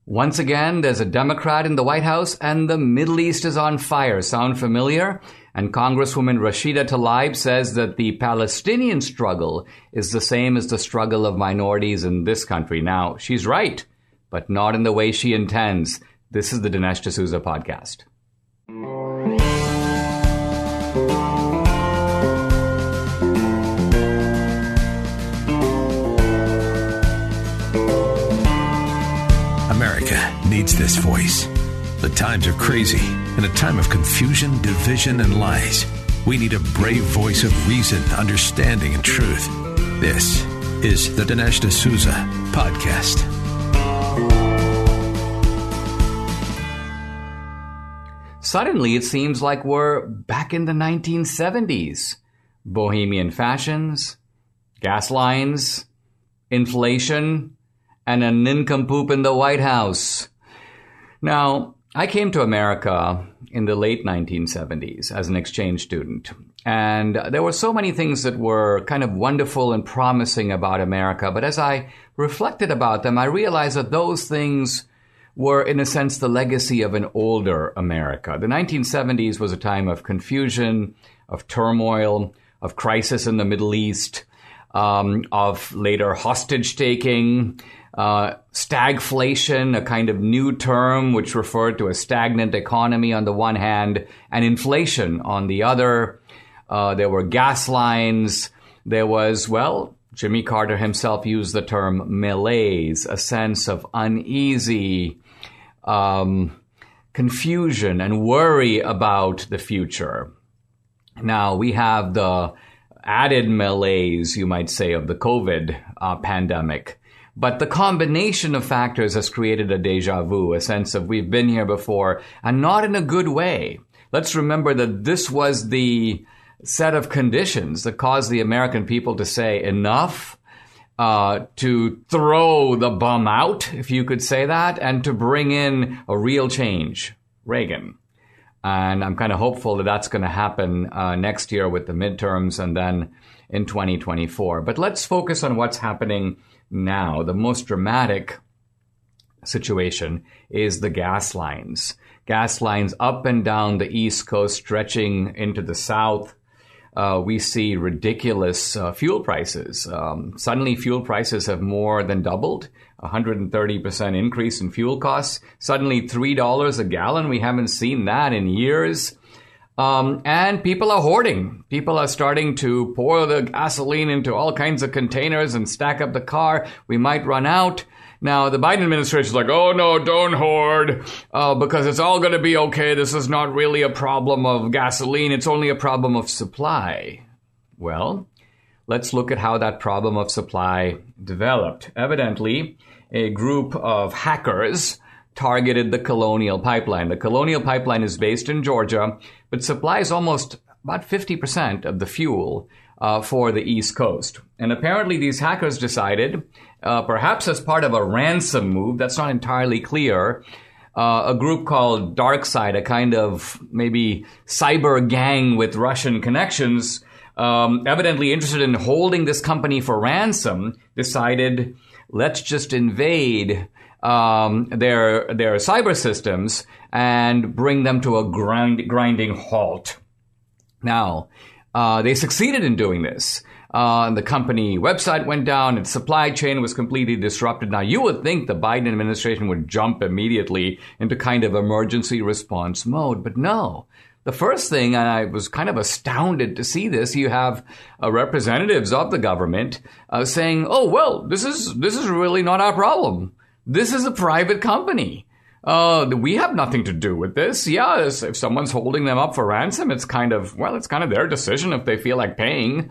Once again, there's a Democrat in the White House and the Middle East is on fire. Sound familiar? And Congresswoman Rashida Tlaib says that the Palestinian struggle is the same as the struggle of minorities in this country. Now, she's right, but not in the way she intends. This is the Dinesh D'Souza podcast. America needs this voice. The times are crazy. In a time of confusion, division, and lies, we need a brave voice of reason, understanding, and truth. This is the Dinesh D'Souza podcast. Suddenly, it seems like we're back in the 1970s. Bohemian fashions, gas lines, inflation, and a nincompoop in the White House. Now, I came to America in the late 1970s as an exchange student. And there were so many things that were kind of wonderful and promising about America. But as I reflected about them, I realized that those things were, in a sense, the legacy of an older America. The 1970s was a time of confusion, of turmoil, of crisis in the Middle East, of later hostage-taking, stagflation, a kind of new term which referred to a stagnant economy on the one hand, and inflation on the other. There were gas lines. There was, well, Jimmy Carter himself used the term malaise, a sense of uneasy confusion and worry about the future. Now, we have the added malaise, you might say, of the COVID pandemic. But the combination of factors has created a déjà vu, a sense of we've been here before, and not in a good way. Let's remember that this was the set of conditions that caused the American people to say enough, to throw the bum out, if you could say that, and to bring in a real change, Reagan. And I'm kind of hopeful that that's going to happen next year with the midterms and then in 2024. But let's focus on what's happening now. The most dramatic situation is the gas lines. Gas lines up and down the East Coast, stretching into the South. We see ridiculous fuel prices. Suddenly, fuel prices have more than doubled, 130% increase in fuel costs. Suddenly, $3 a gallon. We haven't seen that in years. And people are hoarding. People are starting to pour the gasoline into all kinds of containers and stack up the car. We might run out. Now, the Biden administration is like, oh, no, don't hoard, because it's all going to be okay. This is not really a problem of gasoline. It's only a problem of supply. Well, let's look at how that problem of supply developed. Evidently, a group of hackers targeted the Colonial Pipeline. The Colonial Pipeline is based in Georgia, but supplies almost about 50% of the fuel for the East Coast. And apparently these hackers decided, perhaps as part of a ransom move, that's not entirely clear, a group called DarkSide, a kind of maybe cyber gang with Russian connections, evidently interested in holding this company for ransom, decided, let's just invade their cyber systems and bring them to a grinding halt. Now, they succeeded in doing this. The company website went down, its supply chain was completely disrupted. Now, you would think the Biden administration would jump immediately into kind of emergency response mode, but no. The first thing, and I was kind of astounded to see this, you have representatives of the government saying, oh, well, this is really not our problem. This is a private company. We have nothing to do with this. Yeah, if someone's holding them up for ransom, it's kind of their decision if they feel like paying.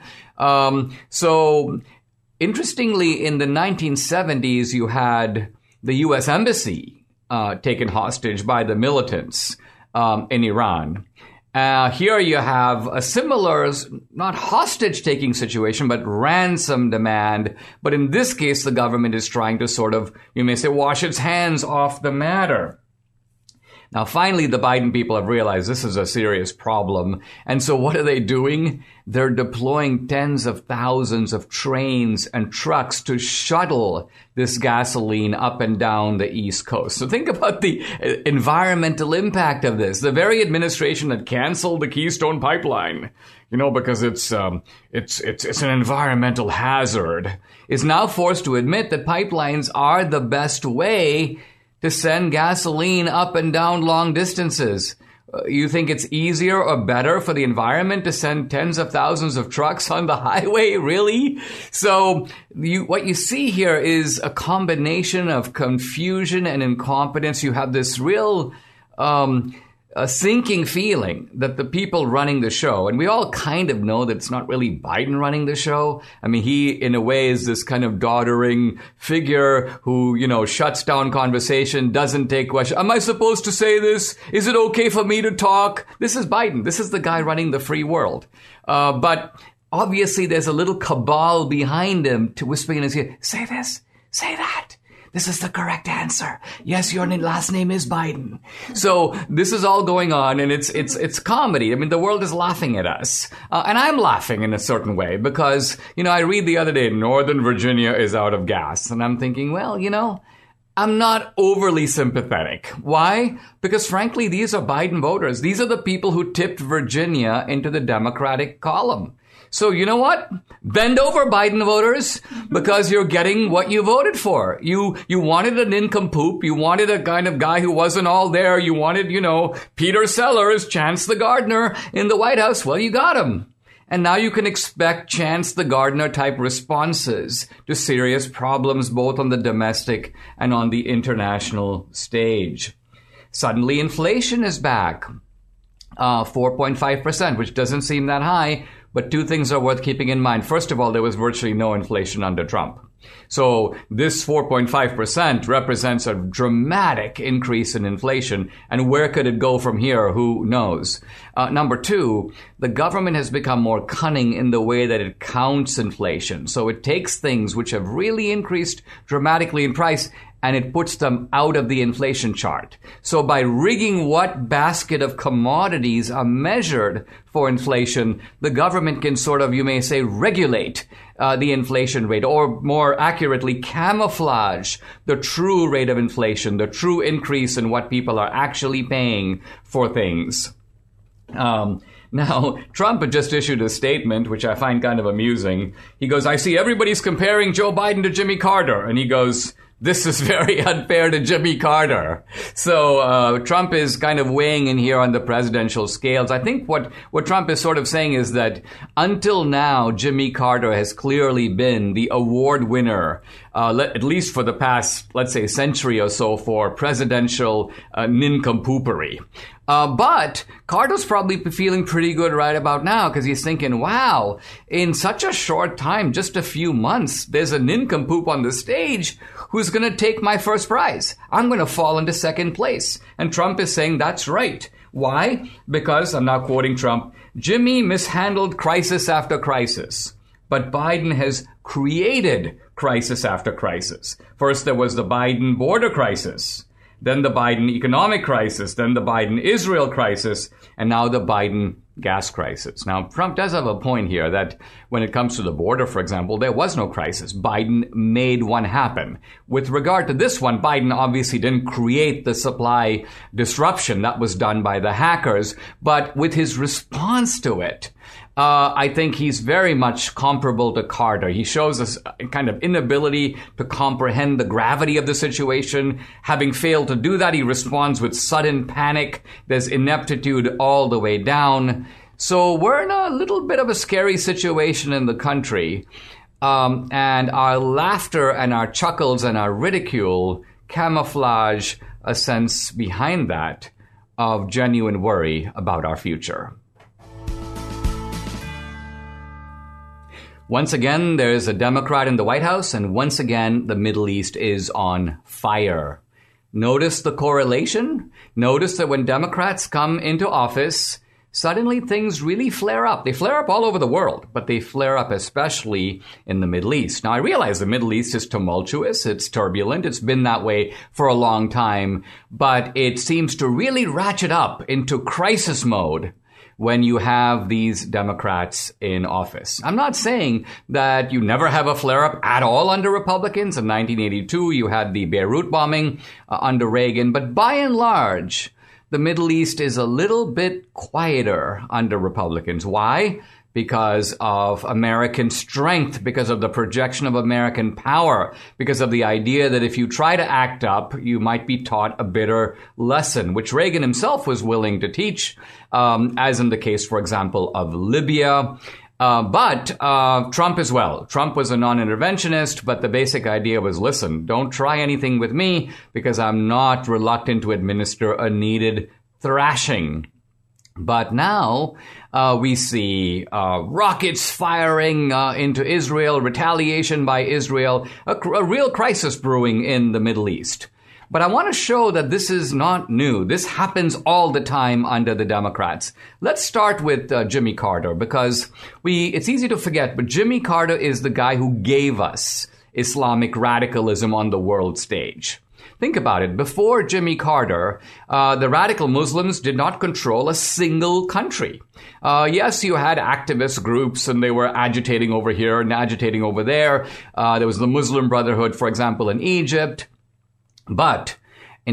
So interestingly, in the 1970s, you had the U.S. Embassy taken hostage by the militants in Iran. Here you have a similar, not hostage-taking situation, but ransom demand. But in this case, the government is trying to sort of, you may say, wash its hands off the matter. Now, finally, the Biden people have realized this is a serious problem. And so what are they doing? They're deploying tens of thousands of trains and trucks to shuttle this gasoline up and down the East Coast. So think about the environmental impact of this. The very administration that canceled the Keystone Pipeline, because it's an environmental hazard, is now forced to admit that pipelines are the best way to send gasoline up and down long distances. You think it's easier or better for the environment to send tens of thousands of trucks on the highway? Really? So what you see here is a combination of confusion and incompetence. You have this real a sinking feeling that the people running the show, and we all kind of know that it's not really Biden running the show. I mean, he, in a way, is this kind of doddering figure who, shuts down conversation, doesn't take questions. Am I supposed to say this? Is it okay for me to talk? This is Biden. This is the guy running the free world. But obviously, there's a little cabal behind him to whispering in his ear, say this, say that. This is the correct answer. Yes, your last name is Biden. So this is all going on, and it's comedy. I mean, the world is laughing at us. And I'm laughing in a certain way because, I read the other day, Northern Virginia is out of gas. And I'm thinking, well, I'm not overly sympathetic. Why? Because frankly, these are Biden voters. These are the people who tipped Virginia into the Democratic column. So you know what? Bend over, Biden voters, because you're getting what you voted for. You wanted a nincompoop. You wanted a kind of guy who wasn't all there. You wanted, Peter Sellers, Chance the Gardener in the White House. Well, you got him. And now you can expect Chance the Gardener type responses to serious problems, both on the domestic and on the international stage. Suddenly, inflation is back. 4.5%, which doesn't seem that high. But two things are worth keeping in mind. First of all, there was virtually no inflation under Trump. So this 4.5% represents a dramatic increase in inflation. And where could it go from here? Who knows? Number two, the government has become more cunning in the way that it counts inflation. So it takes things which have really increased dramatically in price and it puts them out of the inflation chart. So by rigging what basket of commodities are measured for inflation, the government can sort of, you may say, regulate the inflation rate, or more accurately, camouflage the true rate of inflation, the true increase in what people are actually paying for things. Now, Trump had just issued a statement, which I find kind of amusing. He goes, I see everybody's comparing Joe Biden to Jimmy Carter. And he goes, this is very unfair to Jimmy Carter. So Trump is kind of weighing in here on the presidential scales. I think what Trump is sort of saying is that until now, Jimmy Carter has clearly been the award winner, at least for the past, let's say, century or so, for presidential nincompoopery. But Carter's probably feeling pretty good right about now because he's thinking, wow, in such a short time, just a few months, there's a nincompoop on the stage who's going to take my first prize. I'm going to fall into second place. And Trump is saying that's right. Why? Because, I'm now quoting Trump, Jimmy mishandled crisis after crisis, but Biden has created crisis after crisis. First, there was the Biden border crisis. Then the Biden economic crisis, then the Biden Israel crisis, and now the Biden gas crisis. Now, Trump does have a point here that when it comes to the border, for example, there was no crisis. Biden made one happen. With regard to this one, Biden obviously didn't create the supply disruption. That was done by the hackers. But with his response to it, I think he's very much comparable to Carter. He shows us a kind of inability to comprehend the gravity of the situation. Having failed to do that, he responds with sudden panic. There's ineptitude all the way down. So we're in a little bit of a scary situation in the country. And our laughter and our chuckles and our ridicule camouflage a sense behind that of genuine worry about our future. Once again, there is a Democrat in the White House, and once again, the Middle East is on fire. Notice the correlation? Notice that when Democrats come into office, suddenly things really flare up. They flare up all over the world, but they flare up especially in the Middle East. Now, I realize the Middle East is tumultuous, it's turbulent, it's been that way for a long time, but it seems to really ratchet up into crisis mode when you have these Democrats in office. I'm not saying that you never have a flare-up at all under Republicans. In 1982, you had the Beirut bombing under Reagan, but by and large, the Middle East is a little bit quieter under Republicans. Why? Because of American strength, because of the projection of American power, because of the idea that if you try to act up, you might be taught a bitter lesson, which Reagan himself was willing to teach, as in the case, for example, of Libya. But Trump as well. Trump was a non-interventionist, but the basic idea was, listen, don't try anything with me because I'm not reluctant to administer a needed thrashing. But now we see rockets firing into Israel, retaliation by Israel, a real crisis brewing in the Middle East. But I want to show that this is not new. This happens all the time under the Democrats. Let's start with Jimmy Carter, because it's easy to forget, but Jimmy Carter is the guy who gave us Islamic radicalism on the world stage. Think about it. Before Jimmy Carter, the radical Muslims did not control a single country. Yes, you had activist groups and they were agitating over here and agitating over there. There was the Muslim Brotherhood, for example, in Egypt. But in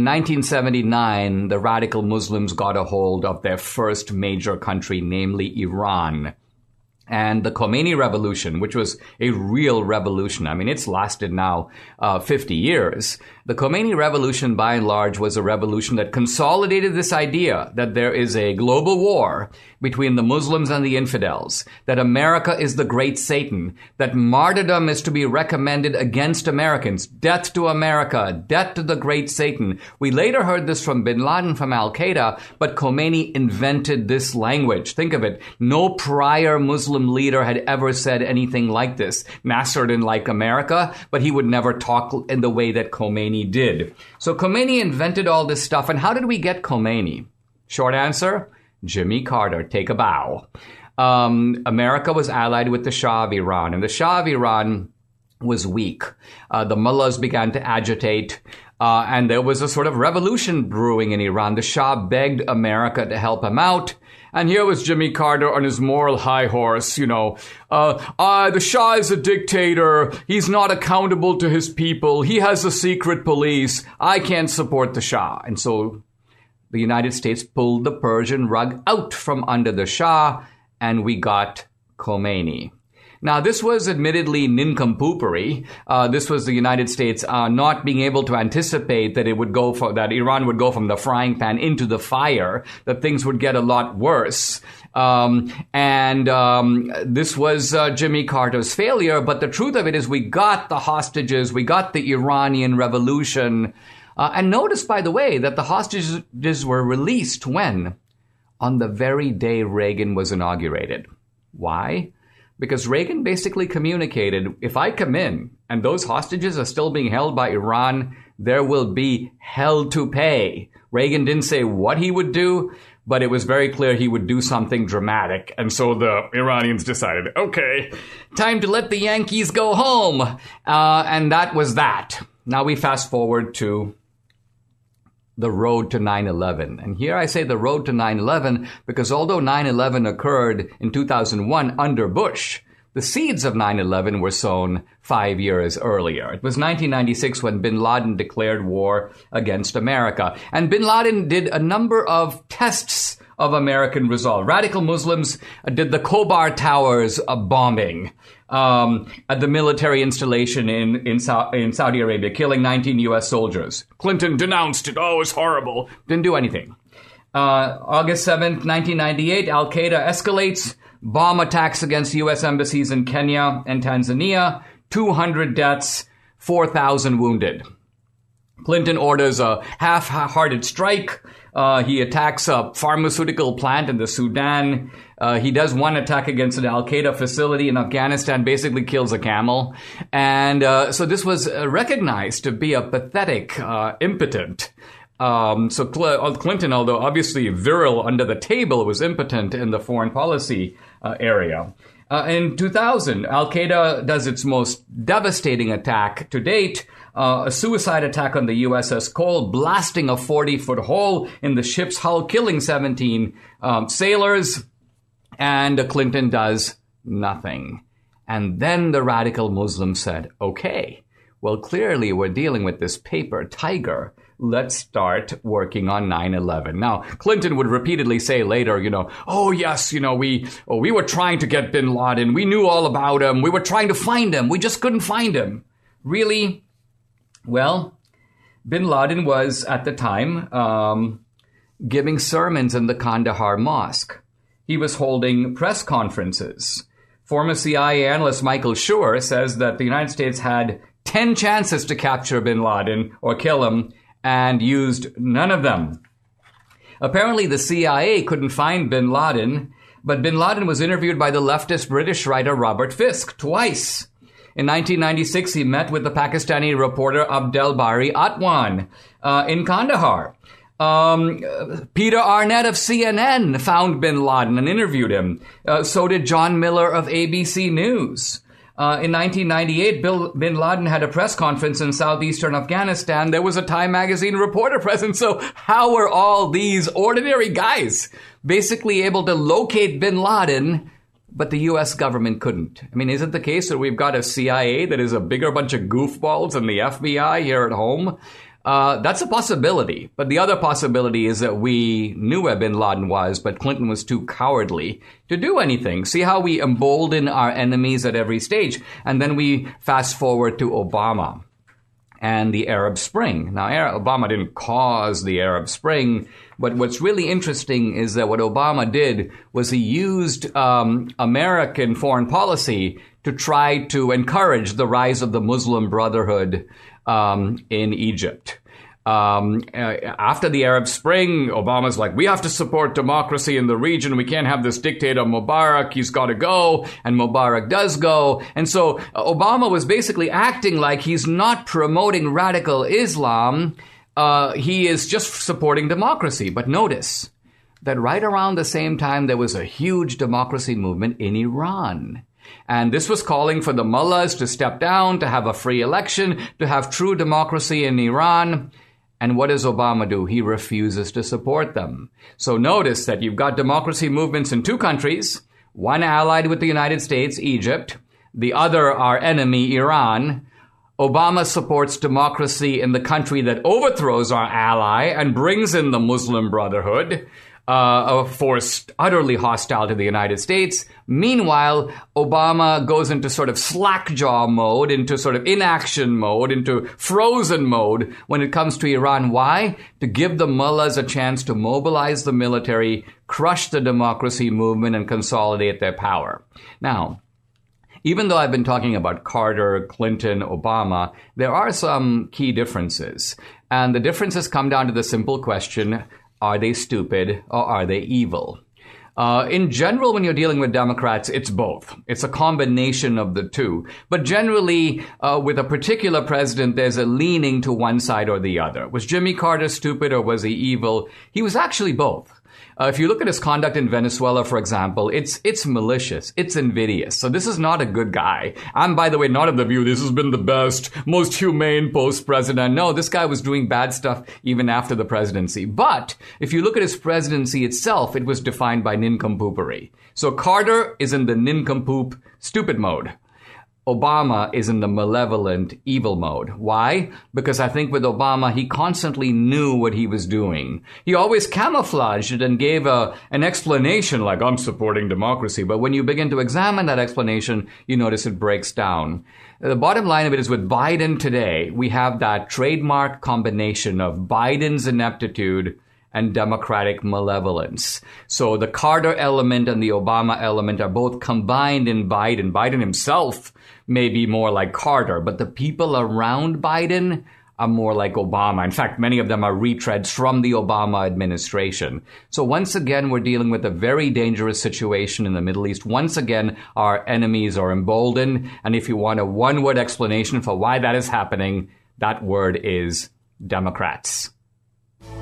1979, the radical Muslims got a hold of their first major country, namely Iran. And the Khomeini Revolution, which was a real revolution, I mean, it's lasted now 50 years. The Khomeini Revolution, by and large, was a revolution that consolidated this idea that there is a global war between the Muslims and the infidels, that America is the great Satan, that martyrdom is to be recommended against Americans, death to America, death to the great Satan. We later heard this from bin Laden, from Al-Qaeda, but Khomeini invented this language. Think of it. No prior Muslim leader had ever said anything like this. Nasser didn't like America, but he would never talk in the way that Khomeini did. So Khomeini invented all this stuff. And how did we get Khomeini? Short answer, Jimmy Carter. Take a bow. America was allied with the Shah of Iran, and the Shah of Iran was weak. The mullahs began to agitate, and there was a sort of revolution brewing in Iran. The Shah begged America to help him out. And here was Jimmy Carter on his moral high horse, the Shah is a dictator. He's not accountable to his people. He has a secret police. I can't support the Shah. And so the United States pulled the Persian rug out from under the Shah, and we got Khomeini. Now, this was admittedly nincompoopery. This was the United States not being able to anticipate that that Iran would go from the frying pan into the fire, that things would get a lot worse. This was Jimmy Carter's failure. But the truth of it is we got the hostages. We got the Iranian Revolution. And notice, by the way, that the hostages were released when? On the very day Reagan was inaugurated. Why? Because Reagan basically communicated, if I come in and those hostages are still being held by Iran, there will be hell to pay. Reagan didn't say what he would do, but it was very clear he would do something dramatic. And so the Iranians decided, okay, time to let the Yankees go home. And that was that. Now we fast forward to the road to 9/11. And here I say the road to 9/11 because although 9/11 occurred in 2001 under Bush, the seeds of 9/11 were sown 5 years earlier. It was 1996 when bin Laden declared war against America. And bin Laden did a number of tests of American resolve. Radical Muslims did the Khobar Towers bombing at the military installation in Saudi Arabia, killing 19 U.S. soldiers. Clinton denounced it. Oh, it's horrible. Didn't do anything. August 7th, 1998, Al-Qaeda escalates. Bomb attacks against U.S. embassies in Kenya and Tanzania. 200 deaths, 4,000 wounded. Clinton orders a half-hearted strike. He attacks a pharmaceutical plant in the Sudan. He does one attack against an Al-Qaeda facility in Afghanistan, basically kills a camel. And so this was recognized to be a pathetic, impotent So Clinton, although obviously virile under the table, was impotent in the foreign policy area. In 2000, Al-Qaeda does its most devastating attack to date, a suicide attack on the USS Cole, blasting a 40-foot hole in the ship's hull, killing 17 sailors, and Clinton does nothing. And then the radical Muslims said, okay, well, clearly we're dealing with this paper tiger. Let's start working on 9/11. Now, Clinton would repeatedly say later, oh, yes, we were trying to get bin Laden. We knew all about him. We were trying to find him. We just couldn't find him. Really? Well, bin Laden was, at the time, giving sermons in the Kandahar Mosque. He was holding press conferences. Former CIA analyst Michael Schur says that the United States had 10 chances to capture bin Laden or kill him, and used none of them. Apparently, the CIA couldn't find bin Laden, but bin Laden was interviewed by the leftist British writer Robert Fisk twice. In 1996, he met with the Pakistani reporter Abdel Bari Atwan in Kandahar. Peter Arnett of CNN found bin Laden and interviewed him. So did John Miller of ABC News. In 1998, bin Laden had a press conference in southeastern Afghanistan. There was a Time magazine reporter present. So how were all these ordinary guys basically able to locate bin Laden, but the U.S. government couldn't? I mean, is it the case that we've got a CIA that is a bigger bunch of goofballs than the FBI here at home? That's a possibility. But the other possibility is that we knew where bin Laden was, but Clinton was too cowardly to do anything. See how we embolden our enemies at every stage. And then we fast forward to Obama and the Arab Spring. Now, Obama didn't cause the Arab Spring, but what's really interesting is that what Obama did was he used American foreign policy to try to encourage the rise of the Muslim Brotherhood in Egypt. After the Arab Spring, Obama's like, we have to support democracy in the region. We can't have this dictator Mubarak. He's got to go. And Mubarak does go. And so Obama was basically acting like he's not promoting radical Islam. He is just supporting democracy. But notice that right around the same time, there was a huge democracy movement in Iran. And this was calling for the mullahs to step down, to have a free election, to have true democracy in Iran. And what does Obama do? He refuses to support them. So notice that you've got democracy movements in two countries, one allied with the United States, Egypt, the other our enemy, Iran. Obama supports democracy in the country that overthrows our ally and brings in the Muslim Brotherhood, a force utterly hostile to the United States. Meanwhile, Obama goes into sort of slackjaw mode, into sort of inaction mode, into frozen mode when it comes to Iran. Why? To give the mullahs a chance to mobilize the military, crush the democracy movement, and consolidate their power. Now, even though I've been talking about Carter, Clinton, Obama, there are some key differences. And the differences come down to the simple question, are they stupid or are they evil? In general, when you're dealing with Democrats, it's both. It's a combination of the two. But generally, with a particular president, there's a leaning to one side or the other. Was Jimmy Carter stupid or was he evil? He was actually both. If you look at his conduct in Venezuela, for example, it's malicious. It's invidious. So this is not a good guy. I'm, by the way, not of the view this has been the best, most humane post-president. No, this guy was doing bad stuff even after the presidency. But if you look at his presidency itself, it was defined by nincompoopery. So Carter is in the nincompoop, stupid mode. Obama is in the malevolent, evil mode. Why? Because I think with Obama, he constantly knew what he was doing. He always camouflaged it and gave an explanation like, I'm supporting democracy. But when you begin to examine that explanation, you notice it breaks down. The bottom line of it is with Biden today, we have that trademark combination of Biden's ineptitude and democratic malevolence. So the Carter element and the Obama element are both combined in Biden. Biden himself may be more like Carter, but the people around Biden are more like Obama. In fact, many of them are retreads from the Obama administration. So once again, we're dealing with a very dangerous situation in the Middle East. Once again, our enemies are emboldened. And if you want a one-word explanation for why that is happening, that word is Democrats.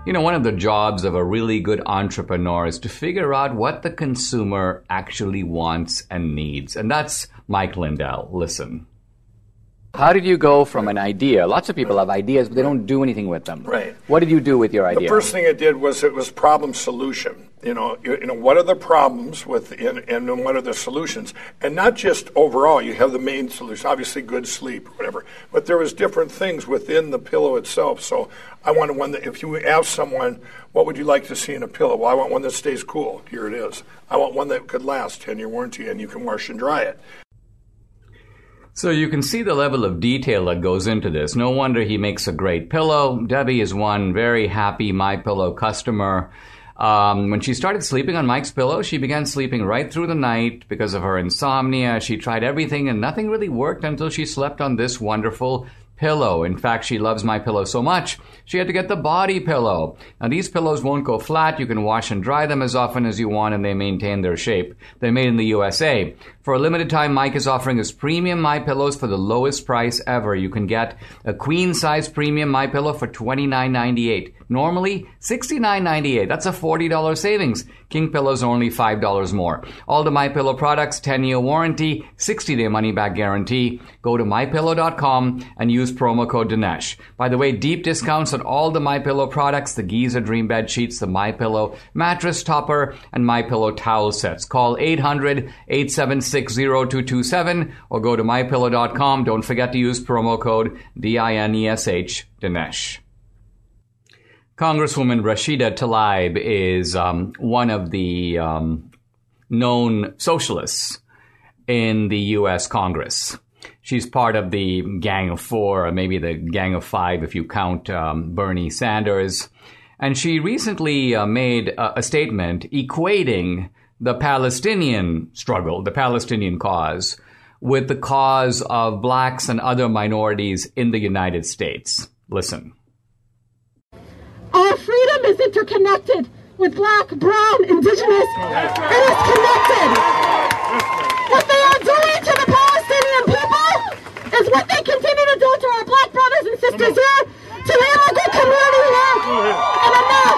You know, one of the jobs of a really good entrepreneur is to figure out what the consumer actually wants and needs. And that's Mike Lindell. Listen. How did you go from an idea? Lots of people have ideas, but they don't do anything with them. Right. What did you do with your idea? The first thing I did was it was problem solution. You know, what are the problems and what are the solutions? And not just overall, you have the main solution, obviously good sleep or whatever, but there was different things within the pillow itself. So I wanted one that if you ask someone, what would you like to see in a pillow? Well, I want one that stays cool. Here it is. I want one that could last 10-year warranty and you can wash and dry it. So you can see the level of detail that goes into this. No wonder he makes a great pillow. Debbie is one very happy MyPillow customer. When she started sleeping on Mike's pillow, she began sleeping right through the night because of her insomnia. She tried everything and nothing really worked until she slept on this wonderful pillow. In fact, she loves MyPillow so much, she had to get the body pillow. Now, these pillows won't go flat. You can wash and dry them as often as you want, and they maintain their shape. They're made in the USA. For a limited time, Mike is offering his premium MyPillows for the lowest price ever. You can get a queen-size premium MyPillow for $29.98. Normally, $69.98. That's a $40 savings. King pillows are only $5 more. All the MyPillow products, 10-year warranty, 60-day money-back guarantee. Go to MyPillow.com and use promo code Dinesh. By the way, deep discounts on all the MyPillow products, the Giza Dream Bed Sheets, the MyPillow mattress topper, and MyPillow towel sets. Call 800-876-0227 or go to MyPillow.com. Don't forget to use promo code DINESH, Dinesh. Congresswoman Rashida Tlaib is one of the known socialists in the U.S. Congress. She's part of the Gang of Four, or maybe the Gang of Five if you count Bernie Sanders. And she recently made a statement equating the Palestinian struggle, the Palestinian cause, with the cause of blacks and other minorities in the United States. Listen. Our freedom is interconnected with black, brown, indigenous. It is connected. What they are doing to the Palestinian people is what they continue to do to our black brothers and sisters here, to the immigrant community here, and enough.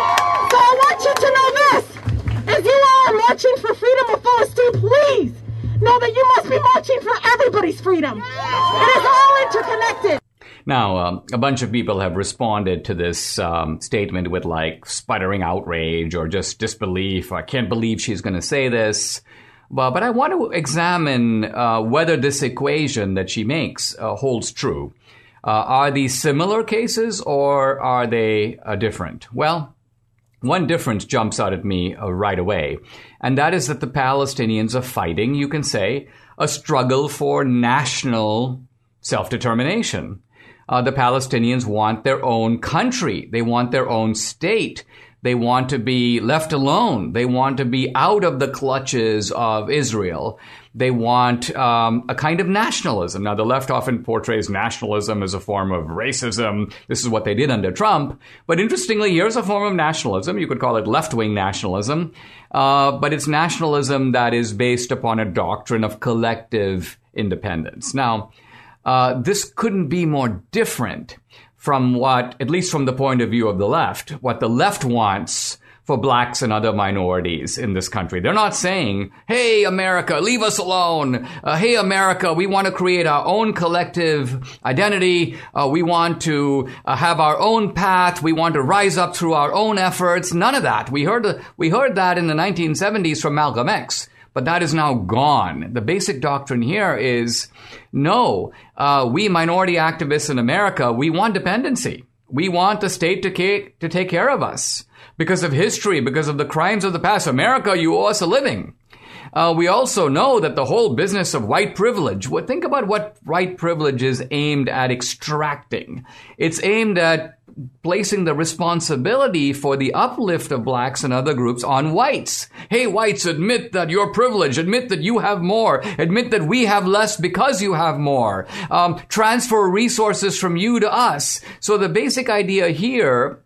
So I want you to know this. As you are marching for freedom of Palestine, please know that you must be marching for everybody's freedom. It is all interconnected. Now, a bunch of people have responded to this statement with like sputtering outrage or just disbelief. I can't believe she's going to say this. But I want to examine whether this equation that she makes holds true. Are these similar cases or are they different? Well, one difference jumps out at me right away, and that is that the Palestinians are fighting, you can say, a struggle for national self-determination. The Palestinians want their own country. They want their own state. They want to be left alone. They want to be out of the clutches of Israel. They want a kind of nationalism. Now, the left often portrays nationalism as a form of racism. This is what they did under Trump. But interestingly, here's a form of nationalism. You could call it left-wing nationalism. But it's nationalism that is based upon a doctrine of collective independence. Now, this couldn't be more different from what, at least from the point of view of the left, what the left wants for blacks and other minorities in this country. They're not saying, hey, America, leave us alone. Hey, America, we want to create our own collective identity. We want to have our own path. We want to rise up through our own efforts. None of that. We heard that in the 1970s from Malcolm X. But that is now gone. The basic doctrine here is, no, we minority activists in America, we want dependency. We want the state to take care of us. Because of history, because of the crimes of the past. America, you owe us a living. We also know that the whole business of white privilege, think about what white privilege is aimed at extracting. It's aimed at placing the responsibility for the uplift of blacks and other groups on whites. Hey, whites, admit that you're privileged. Admit that you have more. Admit that we have less because you have more. Transfer resources from you to us. So the basic idea here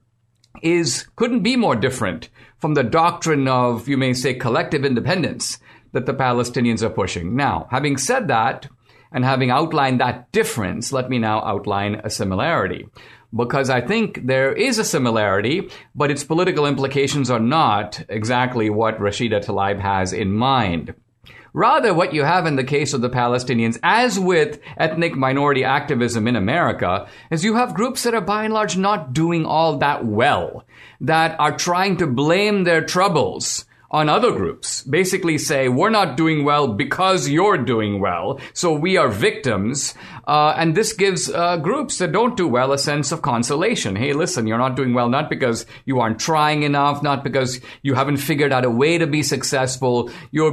couldn't be more different from the doctrine of, you may say, collective independence that the Palestinians are pushing. Now, having said that, and having outlined that difference, let me now outline a similarity. because I think there is a similarity, but its political implications are not exactly what Rashida Tlaib has in mind. Rather, what you have in the case of the Palestinians, as with ethnic minority activism in America, is you have groups that are by and large not doing all that well, that are trying to blame their troubles on other groups, basically say, we're not doing well because you're doing well, so we are victims. And this gives groups that don't do well a sense of consolation. Hey, listen, you're not doing well not because you aren't trying enough, not because you haven't figured out a way to be successful. You're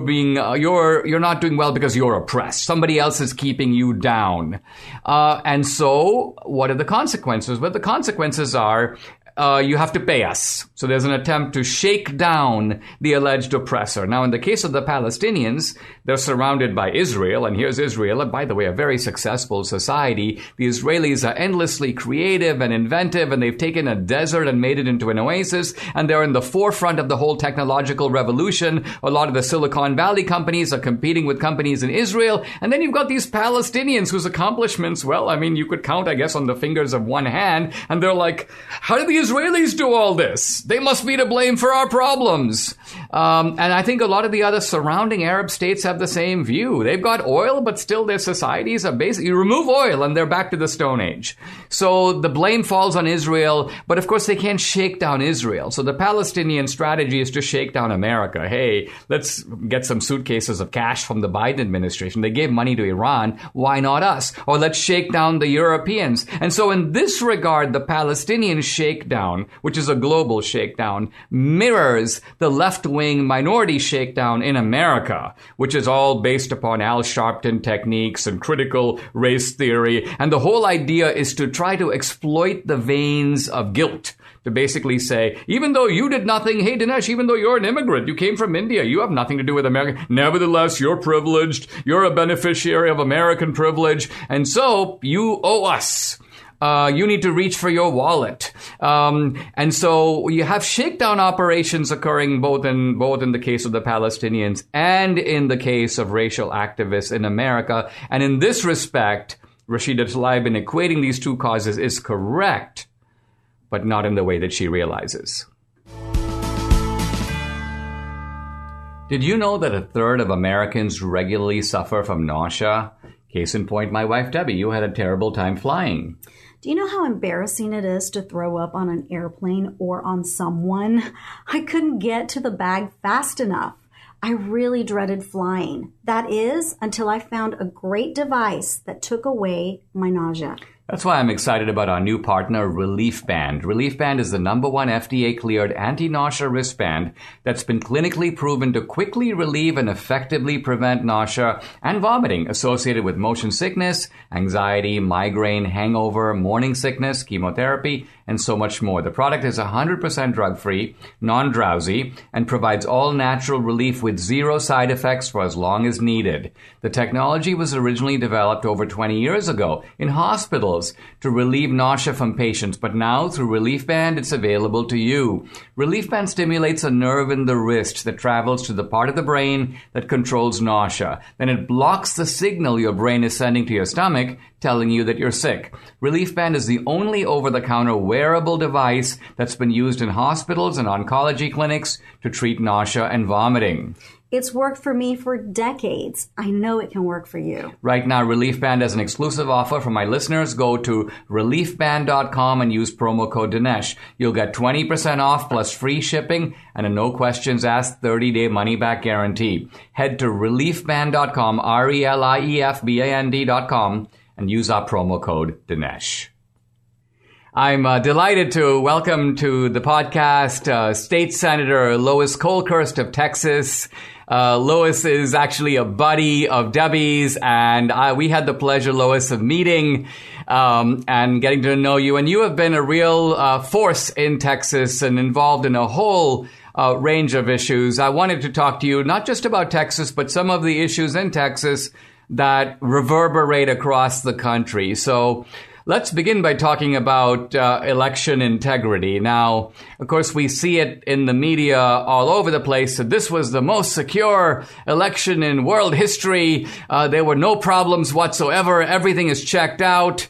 not doing well because you're oppressed. Somebody else is keeping you down. And so what are the consequences? Well, the consequences are you have to pay us. So there's an attempt to shake down the alleged oppressor. Now, in the case of the Palestinians, they're surrounded by Israel, and here's Israel, and by the way, a very successful society. The Israelis are endlessly creative and inventive, and they've taken a desert and made it into an oasis, and they're in the forefront of the whole technological revolution. A lot of the Silicon Valley companies are competing with companies in Israel, and then you've got these Palestinians whose accomplishments, well, I mean, you could count, I guess, on the fingers of one hand, and they're like, how did the Israelis do all this? They must be to blame for our problems. And I think a lot of the other surrounding Arab states have the same view. They've got oil, but still their societies are basically, you remove oil and they're back to the Stone Age. So the blame falls on Israel, but of course they can't shake down Israel. So the Palestinian strategy is to shake down America. Hey, let's get some suitcases of cash from the Biden administration. They gave money to Iran. Why not us? Or let's shake down the Europeans. And so in this regard, the Palestinian shakedown, which is a global shakedown, mirrors the left-wing minority shakedown in America, which is all based upon Al Sharpton techniques and critical race theory. And the whole idea is to try to exploit the veins of guilt, to basically say, even though you did nothing, hey, Dinesh, even though you're an immigrant, you came from India, you have nothing to do with America. Nevertheless, you're privileged. You're a beneficiary of American privilege. And so you owe us. You need to reach for your wallet. And so you have shakedown operations occurring both in the case of the Palestinians and in the case of racial activists in America. And in this respect, Rashida Tlaib, in equating these two causes, is correct, but not in the way that she realizes. Did you know that a third of Americans regularly suffer from nausea? Case in point, my wife Debbie, you had a terrible time flying. Do you know how embarrassing it is to throw up on an airplane or on someone? I couldn't get to the bag fast enough. I really dreaded flying. That is, until I found a great device that took away my nausea. That's why I'm excited about our new partner, Relief Band. Relief Band is the #1 FDA-cleared anti-nausea wristband that's been clinically proven to quickly relieve and effectively prevent nausea and vomiting associated with motion sickness, anxiety, migraine, hangover, morning sickness, chemotherapy, and so much more. The product is 100% drug-free, non-drowsy, and provides all-natural relief with zero side effects for as long as needed. The technology was originally developed over 20 years ago in hospitals to relieve nausea from patients, but now through Relief Band, it's available to you. Relief Band stimulates a nerve in the wrist that travels to the part of the brain that controls nausea. Then it blocks the signal your brain is sending to your stomach, telling you that you're sick. Relief Band is the only over-the-counter wearable device that's been used in hospitals and oncology clinics to treat nausea and vomiting. It's worked for me for decades. I know it can work for you. Right now, Relief Band has an exclusive offer for my listeners. Go to reliefband.com and use promo code Dinesh. You'll get 20% off plus free shipping and a no questions asked 30-day money-back guarantee. Head to reliefband.com, RELIEFBAND.com, and use our promo code Dinesh. I'm delighted to welcome to the podcast State Senator Lois Kolkhorst of Texas. Lois is actually a buddy of Debbie's, and we had the pleasure, Lois, of meeting and getting to know you. And you have been a real force in Texas and involved in a whole range of issues. I wanted to talk to you not just about Texas, but some of the issues in Texas that reverberate across the country. So let's begin by talking about election integrity. Now, of course, we see it in the media all over the place that this was the most secure election in world history. There were no problems whatsoever. Everything is checked out.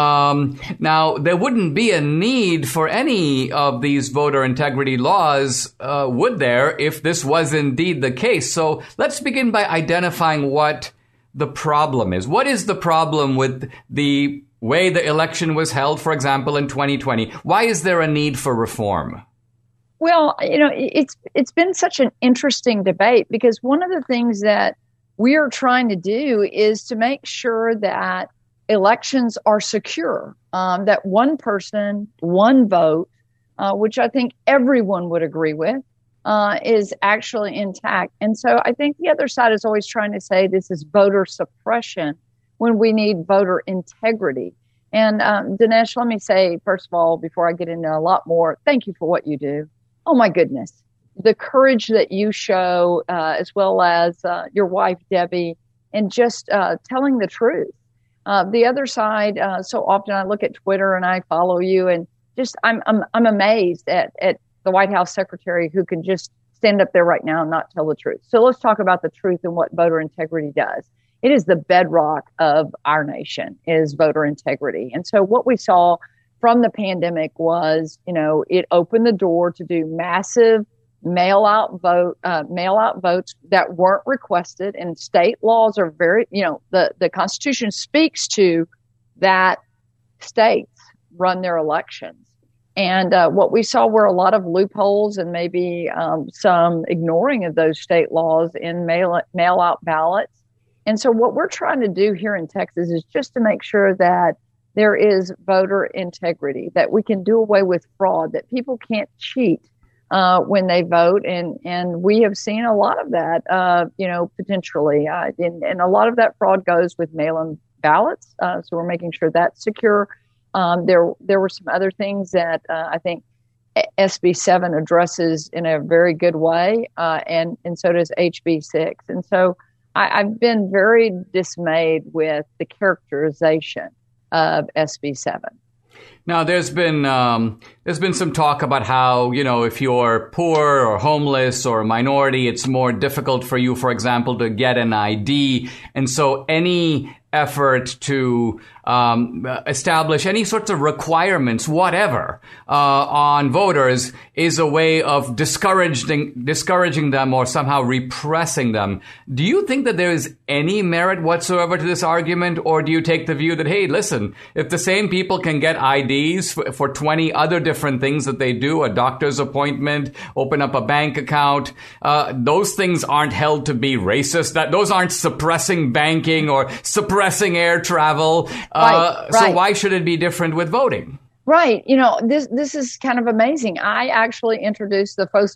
Now, there wouldn't be a need for any of these voter integrity laws, would there, if this was indeed the case? So let's begin by identifying what the problem is. What is the problem with the way the election was held, for example, in 2020? Why is there a need for reform? Well, it's been such an interesting debate because one of the things that we are trying to do is to make sure that elections are secure, that one person, one vote, which I think everyone would agree with, is actually intact. And so I think the other side is always trying to say this is voter suppression when we need voter integrity. And Dinesh, let me say, first of all, before I get into a lot more, thank you for what you do. Oh, my goodness. The courage that you show, as well as your wife, Debbie, and just telling the truth. The other side, so often I look at Twitter and I follow you, and just I'm amazed at the White House secretary who can just stand up there right now and not tell the truth. So let's talk about the truth and what voter integrity does. It is the bedrock of our nation, is voter integrity. And so what we saw from the pandemic was, it opened the door to do massive mail out votes that weren't requested, and state laws are very, the Constitution speaks to that states run their elections. And what we saw were a lot of loopholes and maybe some ignoring of those state laws in mail out ballots. And so what we're trying to do here in Texas is just to make sure that there is voter integrity, that we can do away with fraud, that people can't cheat when they vote. And we have seen a lot of that, potentially. And a lot of that fraud goes with mail-in ballots. So we're making sure that's secure. There were some other things that I think SB 7 addresses in a very good way, and so does HB 6. And so I've been very dismayed with the characterization of SB 7. Now, there's been some talk about how, if you're poor or homeless or a minority, it's more difficult for you, for example, to get an ID. And so any effort to establish any sorts of requirements, whatever, on voters is a way of discouraging them or somehow repressing them. Do you think that there is any merit whatsoever to this argument, or do you take the view that, hey, listen, if the same people can get IDs for 20 other different things that they do, a doctor's appointment, open up a bank account, those things aren't held to be racist, that those aren't suppressing banking or suppressing air travel. Right. So why should it be different with voting? Right. This is kind of amazing. I actually introduced the first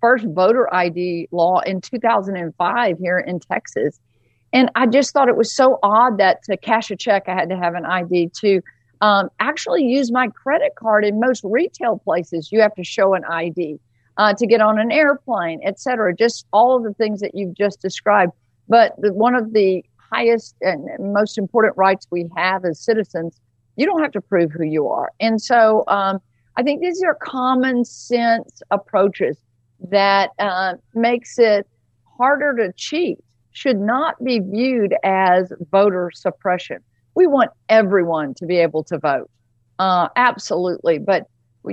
voter ID law in 2005 here in Texas. And I just thought it was so odd that to cash a check, I had to have an ID. To actually use my credit card in most retail places, you have to show an ID to get on an airplane, et cetera. Just all of the things that you've just described. But one of the highest and most important rights we have as citizens, you don't have to prove who you are. And so I think these are common sense approaches that makes it harder to cheat, should not be viewed as voter suppression. We want everyone to be able to vote. Absolutely. But,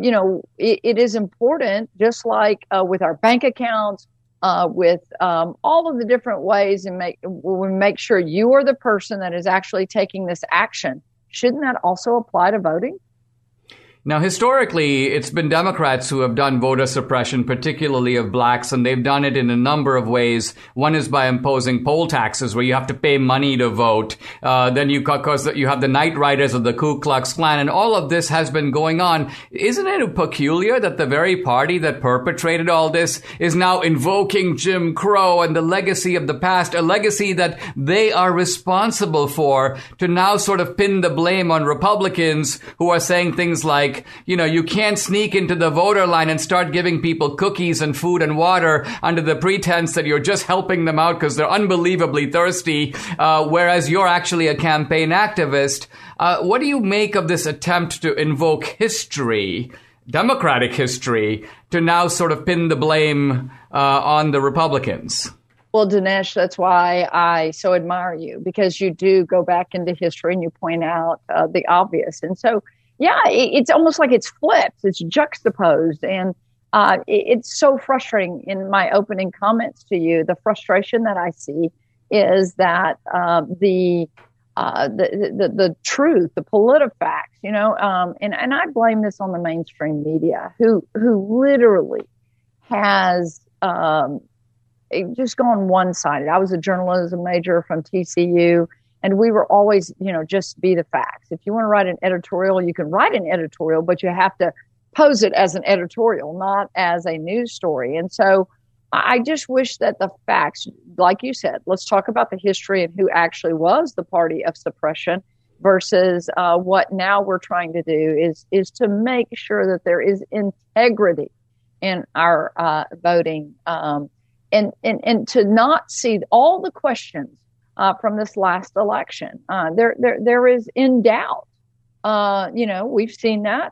it is important, just like with our bank accounts, with all of the different ways, and we make sure you are the person that is actually taking this action. Shouldn't that also apply to voting? Now, historically, it's been Democrats who have done voter suppression, particularly of blacks, and they've done it in a number of ways. One is by imposing poll taxes, where you have to pay money to vote. Then you have the Night Riders of the Ku Klux Klan, and all of this has been going on. Isn't it peculiar that the very party that perpetrated all this is now invoking Jim Crow and the legacy of the past, a legacy that they are responsible for, to now sort of pin the blame on Republicans who are saying things like, like, you can't sneak into the voter line and start giving people cookies and food and water under the pretense that you're just helping them out because they're unbelievably thirsty, whereas you're actually a campaign activist. What do you make of this attempt to invoke history, Democratic history, to now sort of pin the blame on the Republicans? Well, Dinesh, that's why I so admire you, because you do go back into history and you point out the obvious. And so, yeah, it's almost like it's flipped. It's juxtaposed. And it's so frustrating. In my opening comments to you, the frustration that I see is that the truth, the PolitiFacts, and I blame this on the mainstream media, who literally has just gone one-sided. I was a journalism major from TCU, and we were always, just be the facts. If you want to write an editorial, you can write an editorial, but you have to pose it as an editorial, not as a news story. And so I just wish that the facts, like you said, let's talk about the history and who actually was the party of suppression versus what now we're trying to do is to make sure that there is integrity in our voting, and to not see all the questions from this last election. There is in doubt. We've seen that.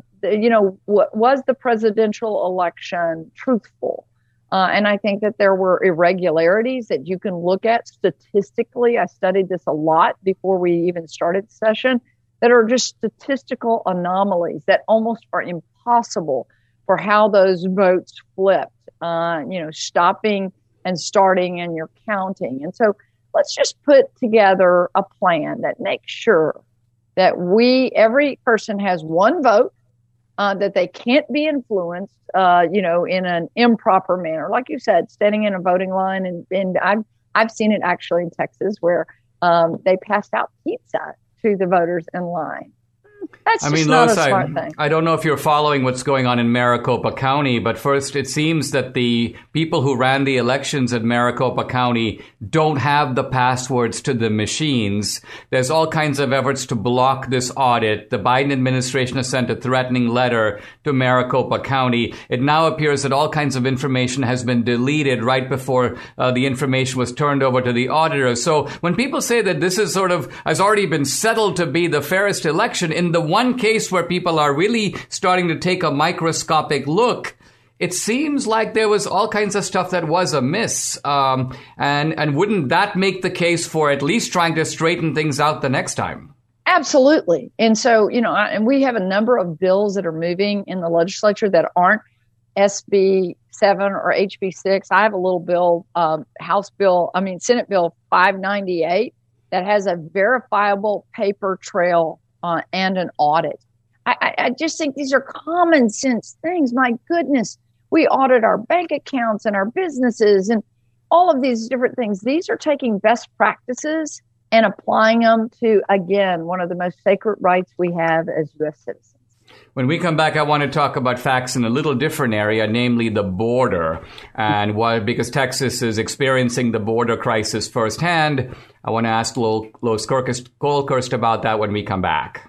Was the presidential election truthful? And I think that there were irregularities that you can look at statistically. I studied this a lot before we even started the session, that are just statistical anomalies that almost are impossible for how those votes flipped, stopping and starting and you're counting. And so let's just put together a plan that makes sure that every person has one vote, that they can't be influenced, in an improper manner. Like you said, standing in a voting line, and I've seen it actually in Texas where they passed out pizza to the voters in line. That's not Lois, a smart thing. I don't know if you're following what's going on in Maricopa County, but first, it seems that the people who ran the elections at Maricopa County don't have the passwords to the machines. There's all kinds of efforts to block this audit. The Biden administration has sent a threatening letter to Maricopa County. It now appears that all kinds of information has been deleted right before the information was turned over to the auditor. So when people say that this is has already been settled to be the fairest election, in the one case where people are really starting to take a microscopic look, it seems like there was all kinds of stuff that was amiss. And wouldn't that make the case for at least trying to straighten things out the next time? Absolutely. And so, and we have a number of bills that are moving in the legislature that aren't SB 7 or HB 6. I have a little bill, Senate Bill 598 that has a verifiable paper trail and an audit. I just think these are common sense things. My goodness, we audit our bank accounts and our businesses and all of these different things. These are taking best practices and applying them to, again, one of the most sacred rights we have as U.S. citizens. When we come back, I want to talk about facts in a little different area, namely the border. And because Texas is experiencing the border crisis firsthand, I want to ask Lois Kolkhorst about that when we come back.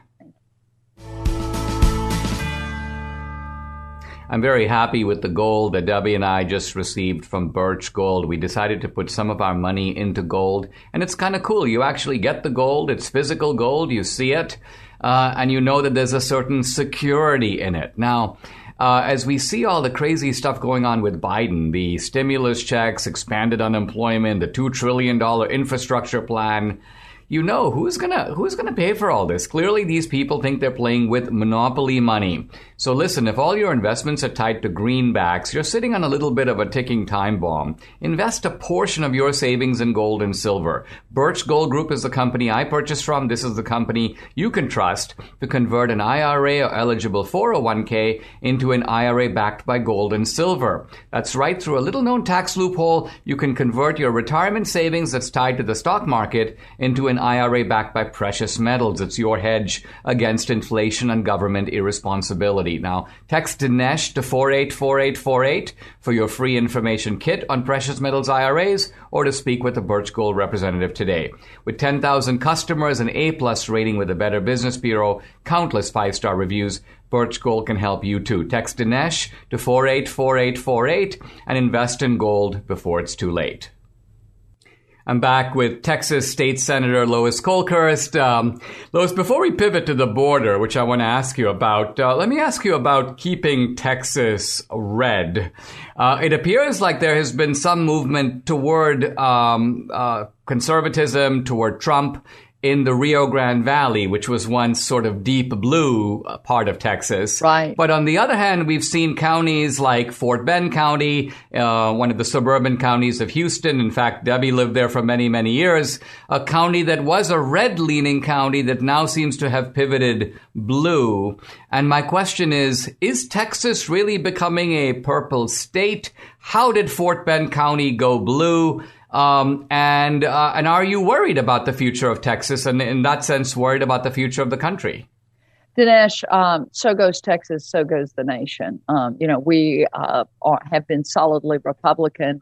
I'm very happy with the gold that Debbie and I just received from Birch Gold. We decided to put some of our money into gold, and it's kind of cool. You actually get the gold. It's physical gold. You see it, and you know that there's a certain security in it. Now, as we see all the crazy stuff going on with Biden, the stimulus checks, expanded unemployment, the $2 trillion infrastructure plan, who's gonna pay for all this? Clearly, these people think they're playing with monopoly money. So listen, if all your investments are tied to greenbacks, you're sitting on a little bit of a ticking time bomb. Invest a portion of your savings in gold and silver. Birch Gold Group is the company I purchased from. This is the company you can trust to convert an IRA or eligible 401k into an IRA backed by gold and silver. That's right. Through a little-known tax loophole, you can convert your retirement savings that's tied to the stock market into an IRA backed by precious metals. It's your hedge against inflation and government irresponsibility. Now, text Dinesh to 484848 for your free information kit on precious metals IRAs or to speak with a Birch Gold representative today. With 10,000 customers, an A-plus rating with the Better Business Bureau, countless 5-star reviews, Birch Gold can help you too. Text Dinesh to 484848 and invest in gold before it's too late. I'm back with Texas State Senator Lois Kolkhorst. Lois, before we pivot to the border, which I want to ask you about, let me ask you about keeping Texas red. It appears like there has been some movement toward conservatism, toward Trump in the Rio Grande Valley, which was once sort of deep blue part of Texas. Right. But on the other hand, we've seen counties like Fort Bend County, one of the suburban counties of Houston. In fact, Debbie lived there for many, many years. A county that was a red-leaning county that now seems to have pivoted blue. And my question is Texas really becoming a purple state? How did Fort Bend County go blue? And are you worried about the future of Texas and in that sense worried about the future of the country? Dinesh, so goes Texas, so goes the nation. We have been solidly Republican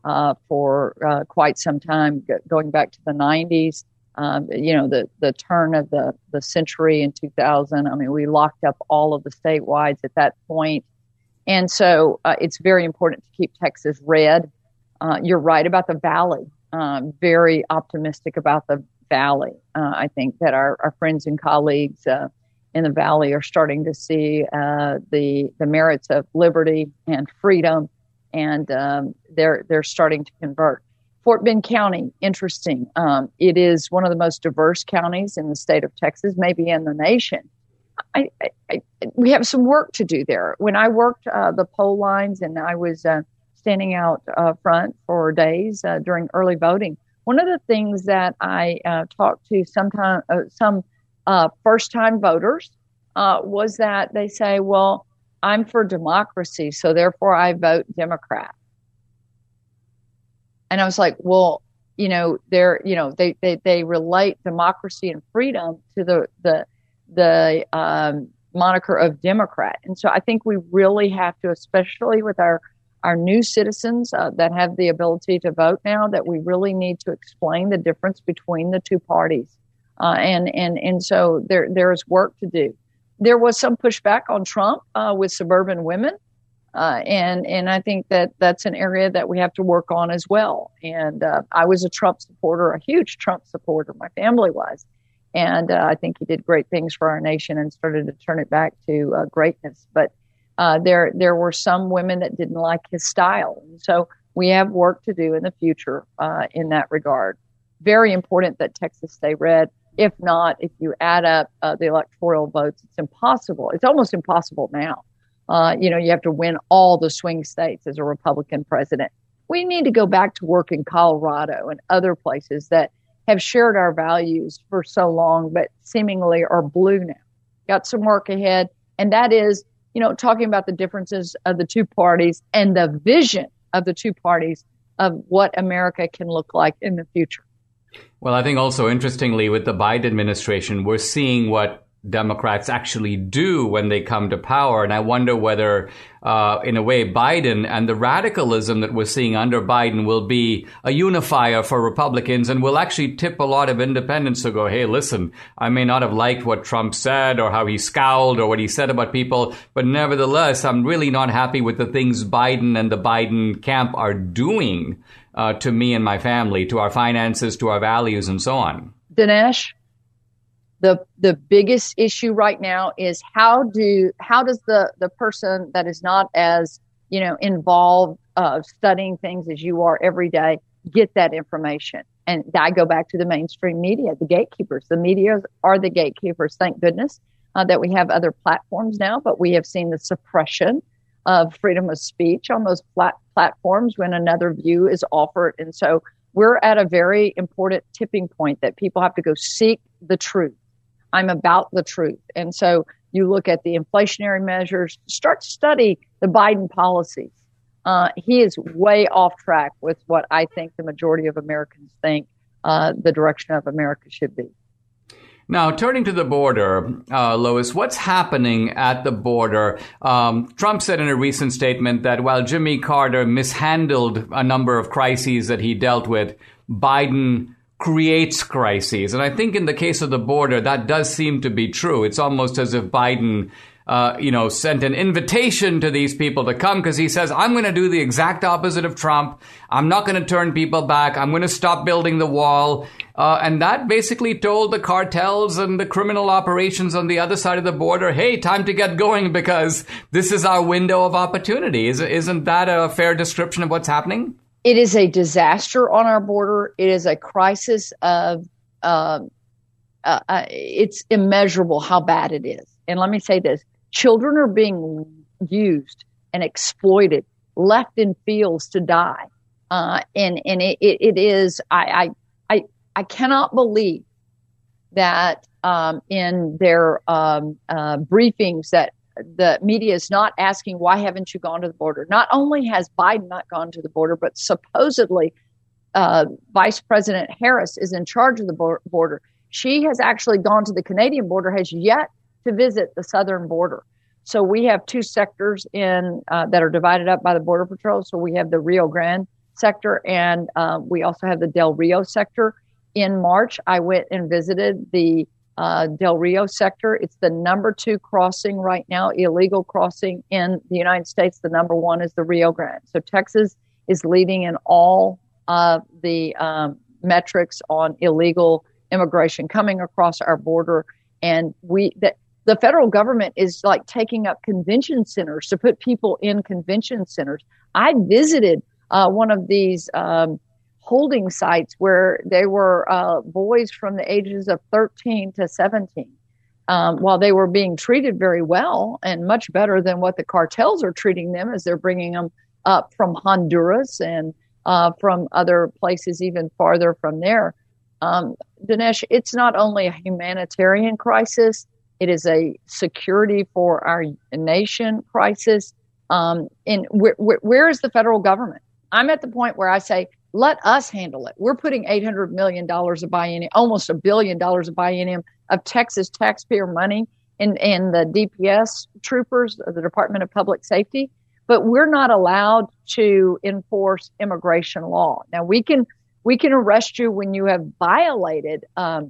for quite some time, going back to the 90s. The turn of the century in 2000. I mean, we locked up all of the statewide at that point. And so it's very important to keep Texas red. You're right about the Valley. Very optimistic about the Valley. I think that our friends and colleagues in the Valley are starting to see the merits of liberty and freedom, and they're starting to convert. Fort Bend County, interesting. It is one of the most diverse counties in the state of Texas, maybe in the nation. We have some work to do there. When I worked the poll lines and I was standing out front for days during early voting, one of the things that I talked to some first-time voters was that they say, well, I'm for democracy, so therefore I vote Democrat. And I was like, well, they relate democracy and freedom to the moniker of Democrat. And so I think we really have to, especially with our new citizens that have the ability to vote now, that we really need to explain the difference between the two parties. And so there is work to do. There was some pushback on Trump with suburban women. And I think that that's an area that we have to work on as well. And I was a Trump supporter, a huge Trump supporter. My family was. And I think he did great things for our nation and started to turn it back to greatness. But there were some women that didn't like his style. And so we have work to do in the future in that regard. Very important that Texas stay red. If not, if you add up the electoral votes, it's impossible. It's almost impossible now. You have to win all the swing states as a Republican president. We need to go back to work in Colorado and other places that have shared our values for so long, but seemingly are blue now. Got some work ahead. And that is, talking about the differences of the two parties and the vision of the two parties of what America can look like in the future. Well, I think also interestingly with the Biden administration, we're seeing what Democrats actually do when they come to power. And I wonder whether, in a way, Biden and the radicalism that we're seeing under Biden will be a unifier for Republicans and will actually tip a lot of independents to go, hey, listen, I may not have liked what Trump said or how he scowled or what he said about people, but nevertheless, I'm really not happy with the things Biden and the Biden camp are doing to me and my family, to our finances, to our values, and so on. Dinesh, the biggest issue right now is how does the person that is not as involved studying things as you are every day get that information? And I go back to the mainstream media, the gatekeepers. The media are the gatekeepers. Thank goodness that we have other platforms now, but we have seen the suppression of freedom of speech on those platforms when another view is offered. And so we're at a very important tipping point that people have to go seek the truth. I'm about the truth. And so you look at the inflationary measures, start to study the Biden policies. He is way off track with what I think the majority of Americans think the direction of America should be. Now, turning to the border, Lois, what's happening at the border? Trump said in a recent statement that while Jimmy Carter mishandled a number of crises that he dealt with, Biden creates crises. And I think in the case of the border, that does seem to be true. It's almost as if Biden sent an invitation to these people to come because he says, I'm going to do the exact opposite of Trump. I'm not going to turn people back. I'm going to stop building the wall. And that basically told the cartels and the criminal operations on the other side of the border, hey, time to get going because this is our window of opportunity. Isn't that a fair description of what's happening? It is a disaster on our border. It is a crisis of, it's immeasurable how bad it is. And let me say this. Children are being used and exploited, left in fields to die. And it is, I cannot believe that in their briefings that the media is not asking, why haven't you gone to the border? Not only has Biden not gone to the border, but supposedly Vice President Harris is in charge of the border. She has actually gone to the Canadian border, has yet to visit the southern border. So we have two sectors that are divided up by the Border Patrol. So we have the Rio Grande sector and we also have the Del Rio sector. In March, I went and visited the Del Rio sector. It's the number 2 crossing right now, illegal crossing in the United States. The number 1 is the Rio Grande. So Texas is leading in all of the metrics on illegal immigration coming across our border. And the federal government is like taking up convention centers to put people in convention centers. I visited one of these holding sites where they were boys from the ages of 13 to 17, while they were being treated very well and much better than what the cartels are treating them as they're bringing them up from Honduras and from other places even farther from there. Dinesh, it's not only a humanitarian crisis, it is a security for our nation crisis. And where is the federal government? I'm at the point where I say, let us handle it. We're putting $800 million of biennium, almost $1 billion of biennium of Texas taxpayer money in the DPS troopers, the Department of Public Safety, but we're not allowed to enforce immigration law. Now we can arrest you when you have violated a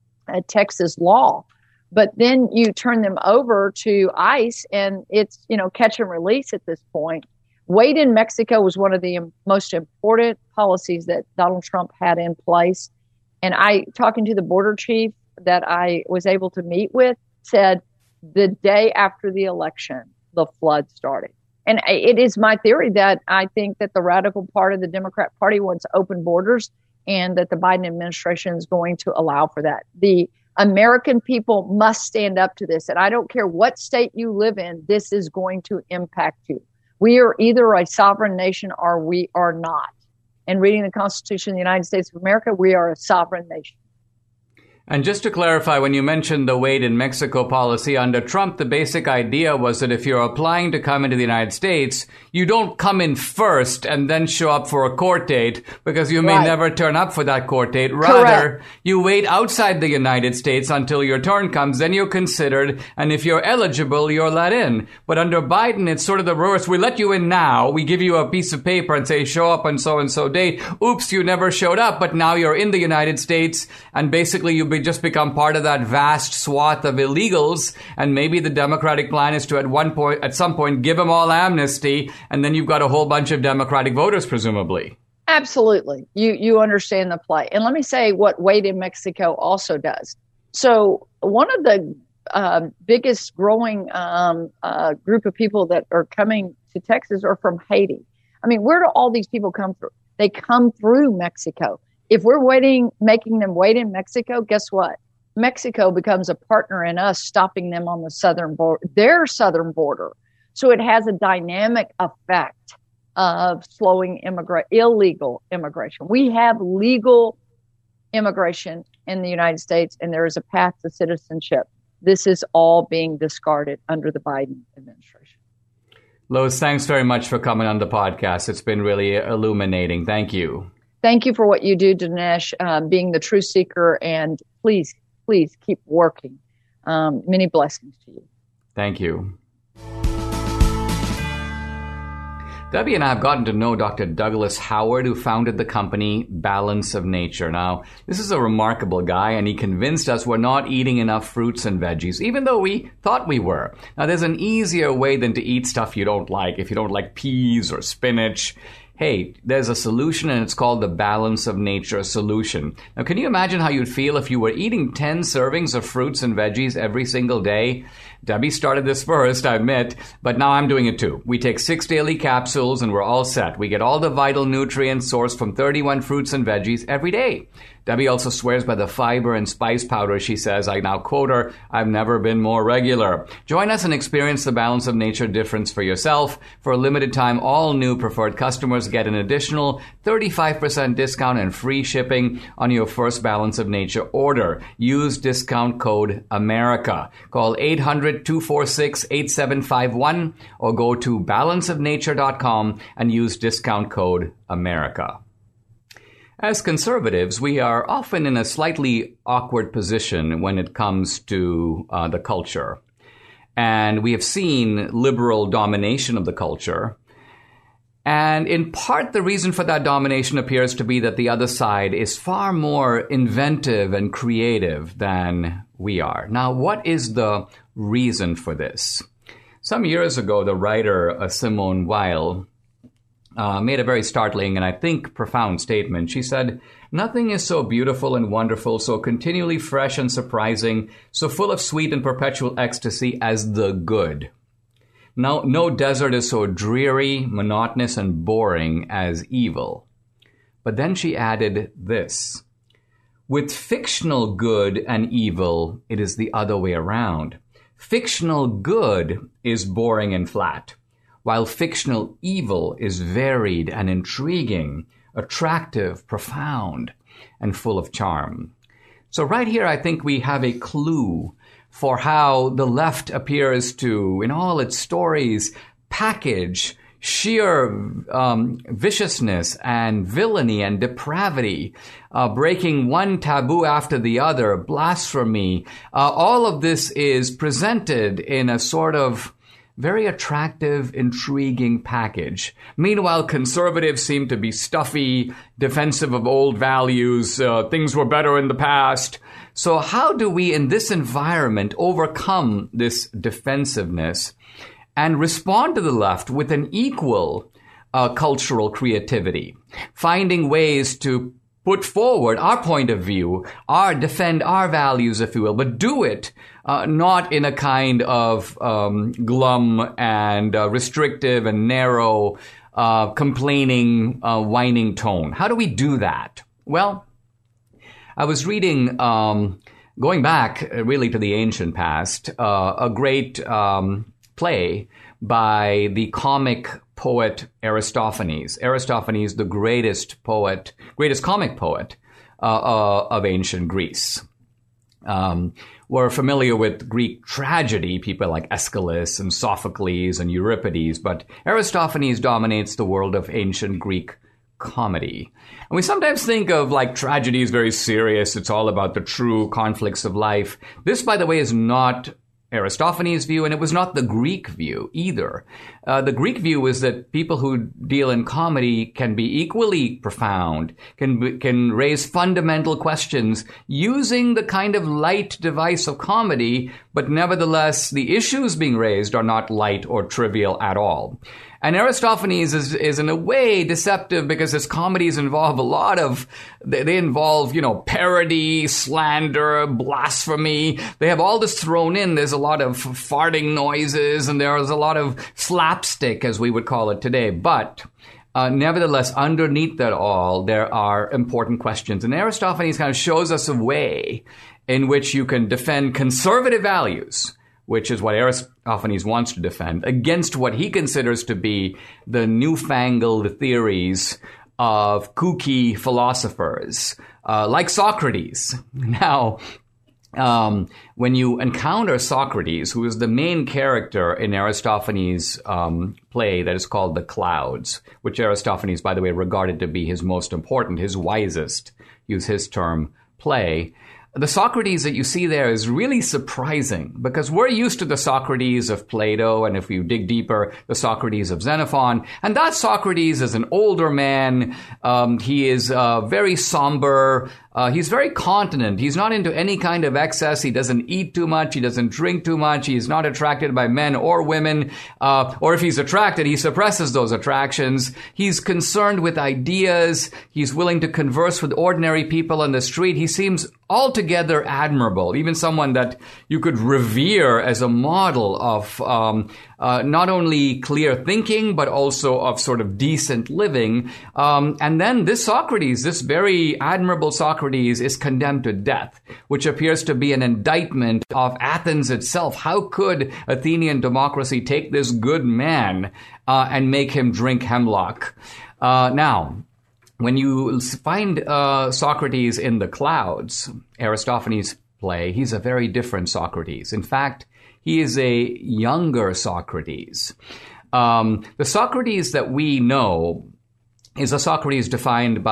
Texas law, but then you turn them over to ICE and it's, catch and release at this point. Wait in Mexico was one of the most important policies that Donald Trump had in place. And talking to the border chief that I was able to meet with, said the day after the election, the flood started. And it is my theory that I think that the radical part of the Democrat Party wants open borders and that the Biden administration is going to allow for that. The American people must stand up to this. And I don't care what state you live in, this is going to impact you. We are either a sovereign nation or we are not. And reading the Constitution of the United States of America, we are a sovereign nation. And just to clarify, when you mentioned the Wait in Mexico policy under Trump, the basic idea was that if you're applying to come into the United States, you don't come in first and then show up for a court date because you may never turn up for that court date. Rather, you wait outside the United States until your turn comes, then you're considered, and if you're eligible, you're let in. But under Biden, it's sort of the reverse. We let you in now. We give you a piece of paper and say, show up on so-and-so date. Oops, you never showed up, but now you're in the United States, and basically you just become part of that vast swath of illegals, and maybe the Democratic plan is to at some point give them all amnesty, and then you've got a whole bunch of Democratic voters, presumably. Absolutely. You understand the play. And let me say what Wait in Mexico also does. So one of the biggest growing group of people that are coming to Texas are from Haiti. I mean, where do all these people come through? They come through Mexico. If we're making them wait in Mexico, guess what? Mexico becomes a partner in us, stopping them on their southern border. So it has a dynamic effect of slowing illegal immigration. We have legal immigration in the United States, and there is a path to citizenship. This is all being discarded under the Biden administration. Lois, thanks very much for coming on the podcast. It's been really illuminating. Thank you. Thank you for what you do, Dinesh, being the truth seeker, and please keep working. Many blessings to you. Thank you. Debbie and I have gotten to know Dr. Douglas Howard, who founded the company Balance of Nature. Now, this is a remarkable guy, and he convinced us we're not eating enough fruits and veggies, even though we thought we were. Now, there's an easier way than to eat stuff you don't like. If you don't like peas or spinach, hey, there's a solution, and it's called the Balance of Nature solution. Now, can you imagine how you'd feel if you were eating 10 servings of fruits and veggies every single day? Debbie started this first, I admit, but now I'm doing it too. We take 6 daily capsules and we're all set. We get all the vital nutrients sourced from 31 fruits and veggies every day. Debbie also swears by the fiber and spice powder. She says, I now quote her, I've never been more regular. Join us and experience the Balance of Nature difference for yourself. For a limited time, all new preferred customers get an additional 35% discount and free shipping on your first Balance of Nature order. Use discount code AMERICA. Call 800-246-8751 or go to balanceofnature.com and use discount code AMERICA. As conservatives, we are often in a slightly awkward position when it comes to the culture. And we have seen liberal domination of the culture. And in part, the reason for that domination appears to be that the other side is far more inventive and creative than we are. Now, what is the reason for this? Some years ago, the writer Simone Weil made a very startling and I think profound statement. She said, nothing is so beautiful and wonderful, so continually fresh and surprising, so full of sweet and perpetual ecstasy as the good. No desert is so dreary, monotonous, and boring as evil. But then she added this. With fictional good and evil, it is the other way around. Fictional good is boring and flat, while fictional evil is varied and intriguing, attractive, profound, and full of charm. So right here, I think we have a clue for how the left appears to, in all its stories, package sheer viciousness and villainy and depravity, breaking one taboo after the other, blasphemy. All of this is presented in a sort of very attractive, intriguing package. Meanwhile, conservatives seem to be stuffy, defensive of old values. Things were better in the past. So how do we, in this environment, overcome this defensiveness and respond to the left with an equal cultural creativity, finding ways to put forward our point of view, defend our values, if you will, but do it not in a kind of glum and restrictive and narrow, complaining, whining tone. How do we do that? Well, I was reading, going back really to the ancient past, a great play by the comic poet Aristophanes. Aristophanes, the greatest comic poet of ancient Greece. We're familiar with Greek tragedy, people like Aeschylus and Sophocles and Euripides, but Aristophanes dominates the world of ancient Greek comedy. And we sometimes think of like tragedy as very serious. It's all about the true conflicts of life. This, by the way, is not Aristophanes' view, and it was not the Greek view either. The Greek view is that people who deal in comedy can be equally profound, can raise fundamental questions using the kind of light device of comedy, but nevertheless, the issues being raised are not light or trivial at all. And Aristophanes is in a way deceptive because his comedies involve they involve, parody, slander, blasphemy. They have all this thrown in. There's a lot of farting noises and there's a lot of slapstick, as we would call it today. But nevertheless, underneath that all, there are important questions. And Aristophanes kind of shows us a way in which you can defend conservative values, which is what Aristophanes wants to defend, against what he considers to be the newfangled theories of kooky philosophers, like Socrates. Now, when you encounter Socrates, who is the main character in Aristophanes' play that is called The Clouds, which Aristophanes, by the way, regarded to be his most important, his wisest, use his term, play, the Socrates that you see there is really surprising because we're used to the Socrates of Plato, and if you dig deeper, the Socrates of Xenophon. And that Socrates is an older man. He is very somber. He's very continent. He's not into any kind of excess. He doesn't eat too much. He doesn't drink too much. He's not attracted by men or women. Or if he's attracted, he suppresses those attractions. He's concerned with ideas. He's willing to converse with ordinary people on the street. He seems altogether admirable, even someone that you could revere as a model of not only clear thinking, but also of sort of decent living. And then this Socrates, this very admirable Socrates, is condemned to death, which appears to be an indictment of Athens itself. How could Athenian democracy take this good man and make him drink hemlock? Now, when you find Socrates in The Clouds, Aristophanes' play, he's a very different Socrates. In fact, he is a younger Socrates. The Socrates that we know is a Socrates defined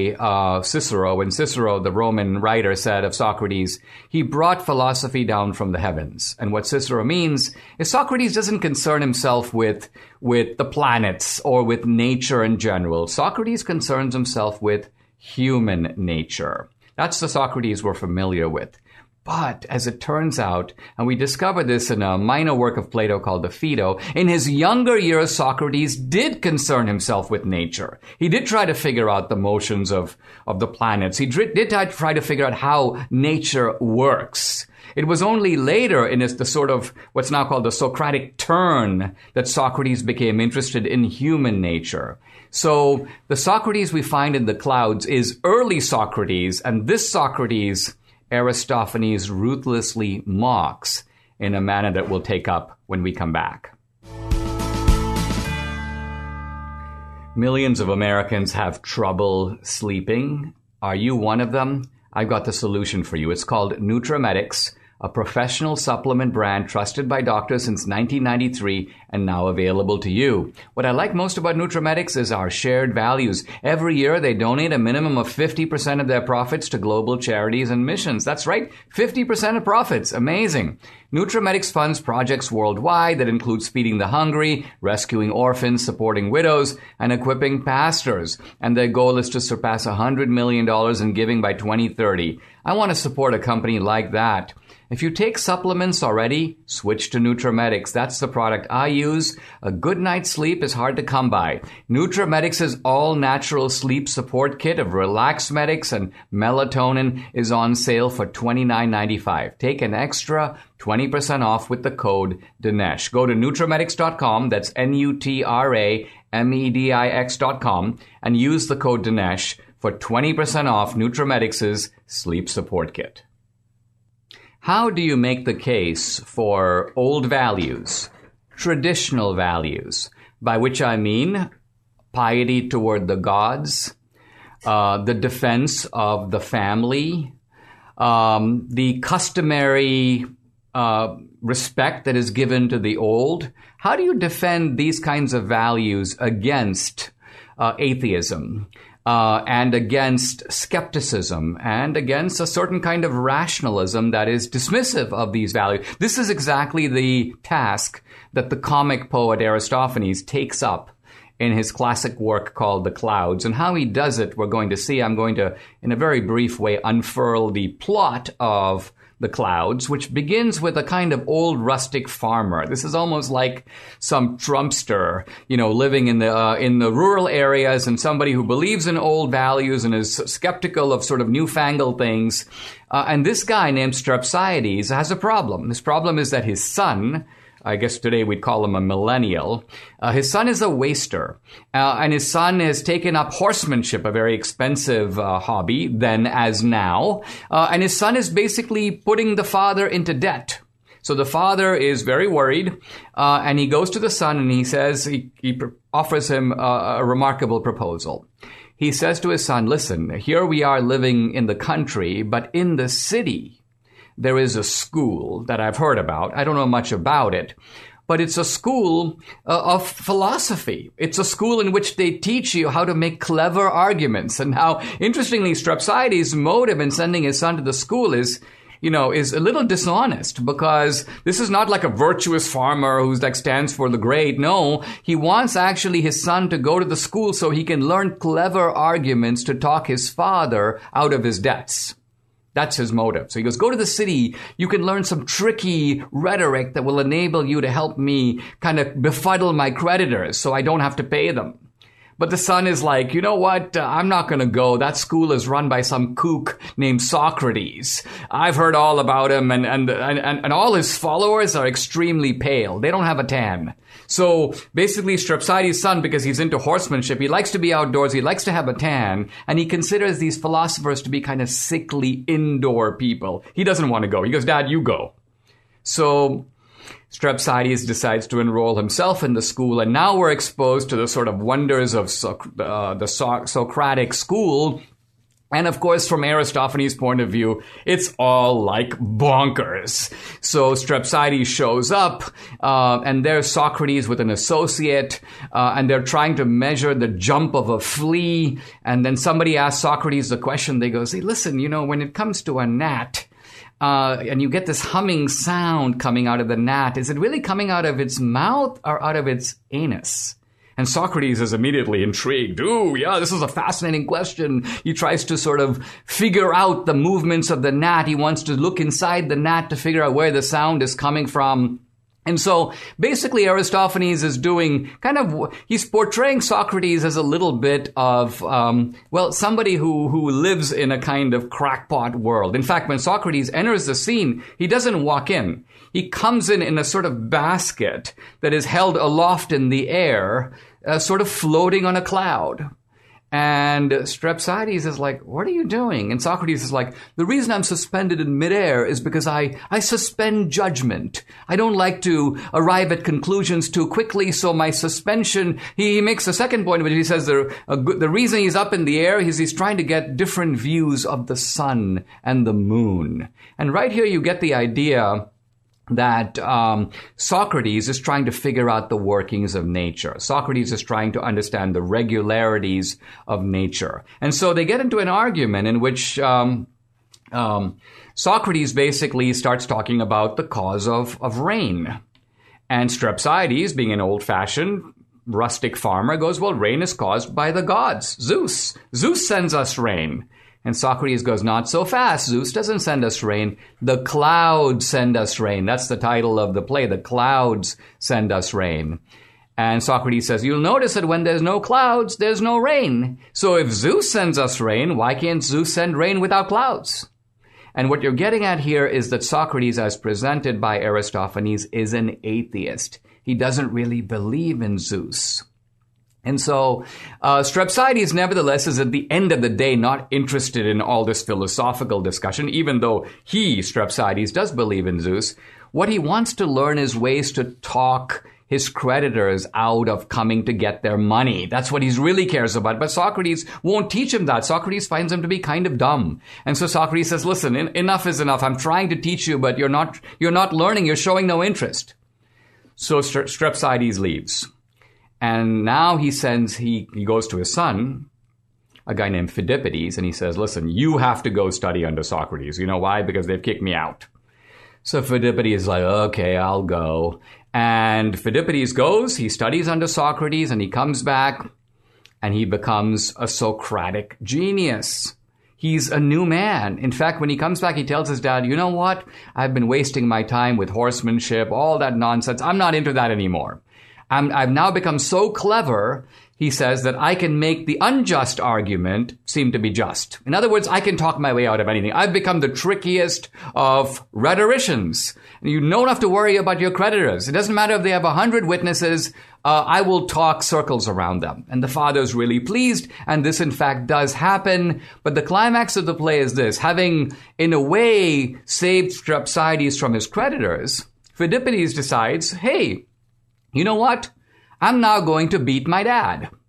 by Cicero. And Cicero, the Roman writer, said of Socrates, he brought philosophy down from the heavens. And what Cicero means is Socrates doesn't concern himself with the planets or with nature in general. Socrates concerns himself with human nature. That's the Socrates we're familiar with. But as it turns out, and we discover this in a minor work of Plato called the Phaedo, in his younger years, Socrates did concern himself with nature. He did try to figure out the motions of the planets. He did try to figure out how nature works. It was only later in the sort of what's now called the Socratic turn that Socrates became interested in human nature. So the Socrates we find in The Clouds is early Socrates, and this Socrates Aristophanes ruthlessly mocks in a manner that we'll take up when we come back. Millions of Americans have trouble sleeping. Are you one of them? I've got the solution for you. It's called NutraMedix, a professional supplement brand trusted by doctors since 1993 and now available to you. What I like most about NutraMedix is our shared values. Every year, they donate a minimum of 50% of their profits to global charities and missions. That's right, 50% of profits. Amazing. NutraMedix funds projects worldwide that include feeding the hungry, rescuing orphans, supporting widows, and equipping pastors. And their goal is to surpass $100 million in giving by 2030. I want to support a company like that. If you take supplements already, switch to NutraMedix. That's the product I use. A good night's sleep is hard to come by. NutraMedix's all-natural sleep support kit of RelaxMedix and melatonin is on sale for $29.95. Take an extra 20% off with the code Dinesh. Go to NutraMedix.com, that's NutraMedix.com, and use the code Dinesh for 20% off NutraMedix's sleep support kit. How do you make the case for old values, traditional values, by which I mean piety toward the gods, the defense of the family, the customary respect that is given to the old? How do you defend these kinds of values against atheism? And against skepticism and against a certain kind of rationalism that is dismissive of these values. This is exactly the task that the comic poet Aristophanes takes up in his classic work called The Clouds. And how he does it, we're going to see. I'm going to, in a very brief way, unfurl the plot of The Clouds, which begins with a kind of old rustic farmer. This is almost like some Trumpster, living in the rural areas, and somebody who believes in old values and is skeptical of sort of newfangled things. And this guy named Strepsiades has a problem. His problem is that his son, I guess today we'd call him a millennial. His son is a waster, and his son has taken up horsemanship, a very expensive hobby then as now, and his son is basically putting the father into debt. So the father is very worried, and he goes to the son and he says, he offers him a remarkable proposal. He says to his son, listen, here we are living in the country, but in the city, there is a school that I've heard about. I don't know much about it, but it's a school of philosophy. It's a school in which they teach you how to make clever arguments. And now, interestingly, Strepsiades' motive in sending his son to the school is a little dishonest, because this is not like a virtuous farmer who's like stands for the great. No, he wants actually his son to go to the school so he can learn clever arguments to talk his father out of his debts. That's his motive. So he goes, go to the city. You can learn some tricky rhetoric that will enable you to help me kind of befuddle my creditors so I don't have to pay them. But the son is like, you know what? I'm not going to go. That school is run by some kook named Socrates. I've heard all about him, and all his followers are extremely pale. They don't have a tan. So basically, Strepsiades' son, because he's into horsemanship, he likes to be outdoors, he likes to have a tan, and he considers these philosophers to be kind of sickly indoor people. He doesn't want to go. He goes, Dad, you go. So Strepsiades decides to enroll himself in the school, and now we're exposed to the sort of wonders of the Socratic school. And of course, from Aristophanes' point of view, it's all like bonkers. So Strepsiades shows up, and there's Socrates with an associate, and they're trying to measure the jump of a flea. And then somebody asks Socrates the question. They go, "Hey, listen, when it comes to a gnat, and you get this humming sound coming out of the gnat, is it really coming out of its mouth or out of its anus?" And Socrates is immediately intrigued. Ooh, yeah, this is a fascinating question. He tries to sort of figure out the movements of the gnat. He wants to look inside the gnat to figure out where the sound is coming from. And so basically Aristophanes is doing he's portraying Socrates as a little bit of, somebody who lives in a kind of crackpot world. In fact, when Socrates enters the scene, he doesn't walk in. He comes in a sort of basket that is held aloft in the air, sort of floating on a cloud. And Strepsiades is like, "What are you doing?" And Socrates is like, "The reason I'm suspended in midair is because I suspend judgment. I don't like to arrive at conclusions too quickly, so my suspension..." He makes a second point, which he says the reason he's up in the air is he's trying to get different views of the sun and the moon. And right here you get the idea that Socrates is trying to figure out the workings of nature. Socrates is trying to understand the regularities of nature. And so they get into an argument in which Socrates basically starts talking about the cause of rain. And Strepsiades, being an old-fashioned rustic farmer, goes, "Well, rain is caused by the gods, Zeus. Zeus sends us rain." And Socrates goes, "Not so fast. Zeus doesn't send us rain. The clouds send us rain." That's the title of the play. The clouds send us rain. And Socrates says, "You'll notice that when there's no clouds, there's no rain. So if Zeus sends us rain, why can't Zeus send rain without clouds?" And what you're getting at here is that Socrates, as presented by Aristophanes, is an atheist. He doesn't really believe in Zeus. And so Strepsiades, nevertheless, is at the end of the day not interested in all this philosophical discussion, even though Strepsiades, does believe in Zeus. What he wants to learn is ways to talk his creditors out of coming to get their money. That's what he really cares about. But Socrates won't teach him that. Socrates finds him to be kind of dumb. And so Socrates says, "Listen, enough is enough. I'm trying to teach you, but you're not learning. You're showing no interest." So Strepsiades leaves. And now he goes to his son, a guy named Phidippides, and he says, "Listen, you have to go study under Socrates." You know why? Because they've kicked me out. So Phidippides is like, "Okay, I'll go." And Phidippides goes, he studies under Socrates, and he comes back, and he becomes a Socratic genius. He's a new man. In fact, when he comes back, he tells his dad, "You know what? I've been wasting my time with horsemanship, all that nonsense. I'm not into that anymore. I've now become so clever," he says, "that I can make the unjust argument seem to be just. In other words, I can talk my way out of anything. I've become the trickiest of rhetoricians. You don't have to worry about your creditors. It doesn't matter if they have 100 witnesses. I will talk circles around them." And the father's really pleased, and this in fact does happen. But the climax of the play is this. Having, in a way, saved Strepsiades from his creditors, Phidippides decides, "Hey, you know what? I'm now going to beat my dad."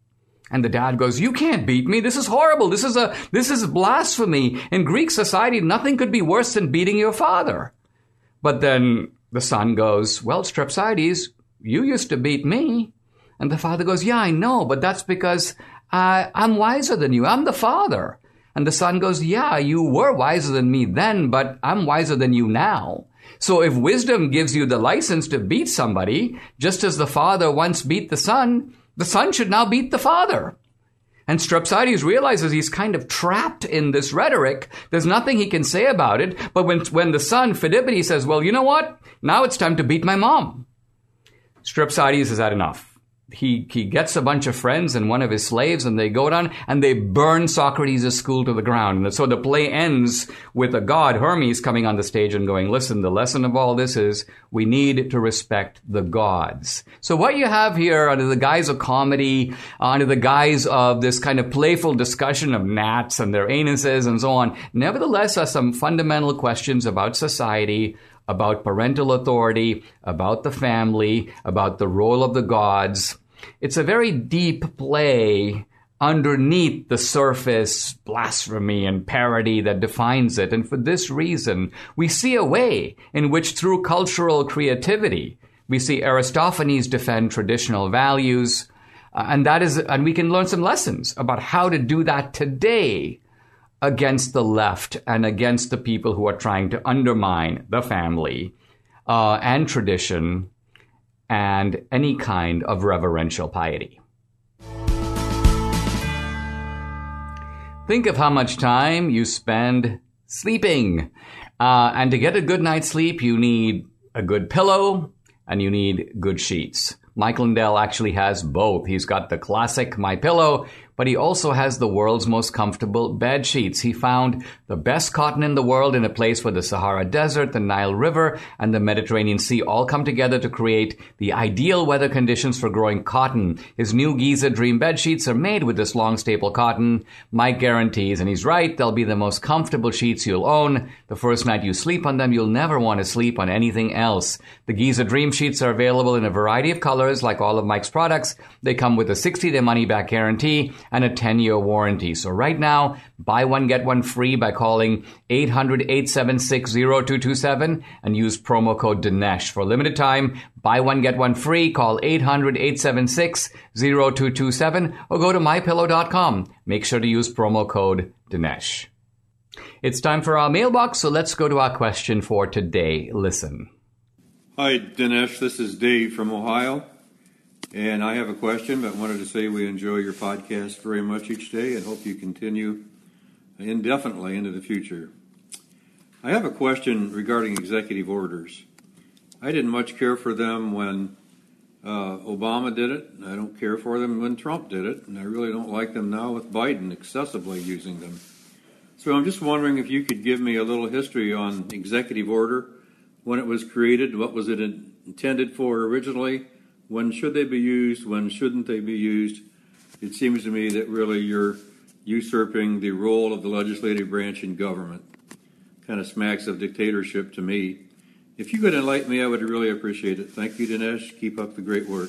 And the dad goes, you can't beat me. This is horrible. This is blasphemy. In Greek society, nothing could be worse than beating your father. But then the son goes, well, Strepsiades, you used to beat me. And the father goes, yeah, I know, but that's because I'm wiser than you. I'm the father. And the son goes, yeah, you were wiser than me then, but I'm wiser than you now. So if wisdom gives you the license to beat somebody, just as the father once beat the son should now beat the father. And Strepsiades realizes he's kind of trapped in this rhetoric. There's nothing he can say about it. But when the son, Phidippides, says, well, you know what? Now it's time to beat my mom. Strepsiades has had enough. He gets a bunch of friends and one of his slaves, and they go down and they burn Socrates' school to the ground. And so the play ends with a god, Hermes, coming on the stage and going, listen, the lesson of all this is we need to respect the gods. So what you have here under the guise of comedy, under the guise of this kind of playful discussion of gnats and their anuses and so on, nevertheless are some fundamental questions about society, about parental authority, about the family, about the role of the gods. It's a very deep play underneath the surface blasphemy and parody that defines it. And for this reason, we see a way in which through cultural creativity, we see Aristophanes defend traditional values. And we can learn some lessons about how to do that today against the left and against the people who are trying to undermine the family and tradition and any kind of reverential piety. Think of how much time you spend sleeping. And to get a good night's sleep, you need a good pillow and you need good sheets. Mike Lindell actually has both. He's got the classic MyPillow, but he also has the world's most comfortable bed sheets. He found the best cotton in the world in a place where the Sahara Desert, the Nile River, and the Mediterranean Sea all come together to create the ideal weather conditions for growing cotton. His new Giza Dream bed sheets are made with this long staple cotton. Mike guarantees, and he's right, they'll be the most comfortable sheets you'll own. The first night you sleep on them, you'll never want to sleep on anything else. The Giza Dream sheets are available in a variety of colors, like all of Mike's products. They come with a 60-day money-back guarantee and a 10-year warranty. So right now, buy one, get one free by calling 800-876-0227 and use promo code Dinesh. For a limited time, buy one, get one free. Call 800-876-0227 or go to mypillow.com. Make sure to use promo code Dinesh. It's time for our mailbox, so let's go to our question for today. Listen. Hi, Dinesh. This is Dave from Ohio. And I have a question, but wanted to say we enjoy your podcast very much each day and hope you continue indefinitely into the future. I have a question regarding executive orders. I didn't much care for them when Obama did it, and I don't care for them when Trump did it, and I really don't like them now with Biden excessively using them. So I'm just wondering if you could give me a little history on executive order, when it was created, what was it intended for originally, when should they be used, when shouldn't they be used. It seems to me that really you're usurping the role of the legislative branch in government. Kind of smacks of dictatorship to me. If you could enlighten me, I would really appreciate it. Thank you, Dinesh. Keep up the great work.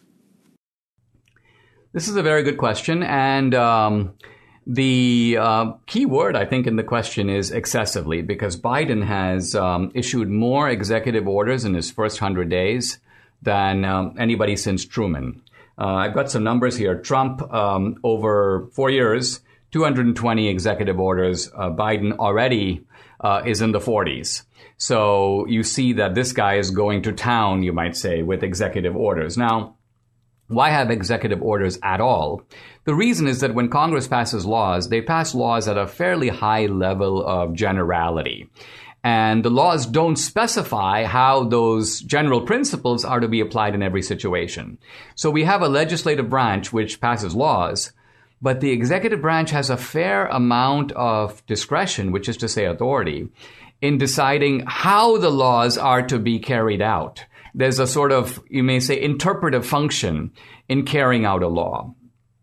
This is a very good question, and the key word, I think, in the question is excessively, because Biden has issued more executive orders in his first 100 days than anybody since Truman. I've got some numbers here. Trump, over 4 years, 220 executive orders. Biden already is in the 40s. So you see that this guy is going to town, you might say, with executive orders. Now, why have executive orders at all? The reason is that when Congress passes laws, they pass laws at a fairly high level of generality. And the laws don't specify how those general principles are to be applied in every situation. So we have a legislative branch which passes laws, but the executive branch has a fair amount of discretion, which is to say authority, in deciding how the laws are to be carried out. There's a sort of, you may say, interpretive function in carrying out a law.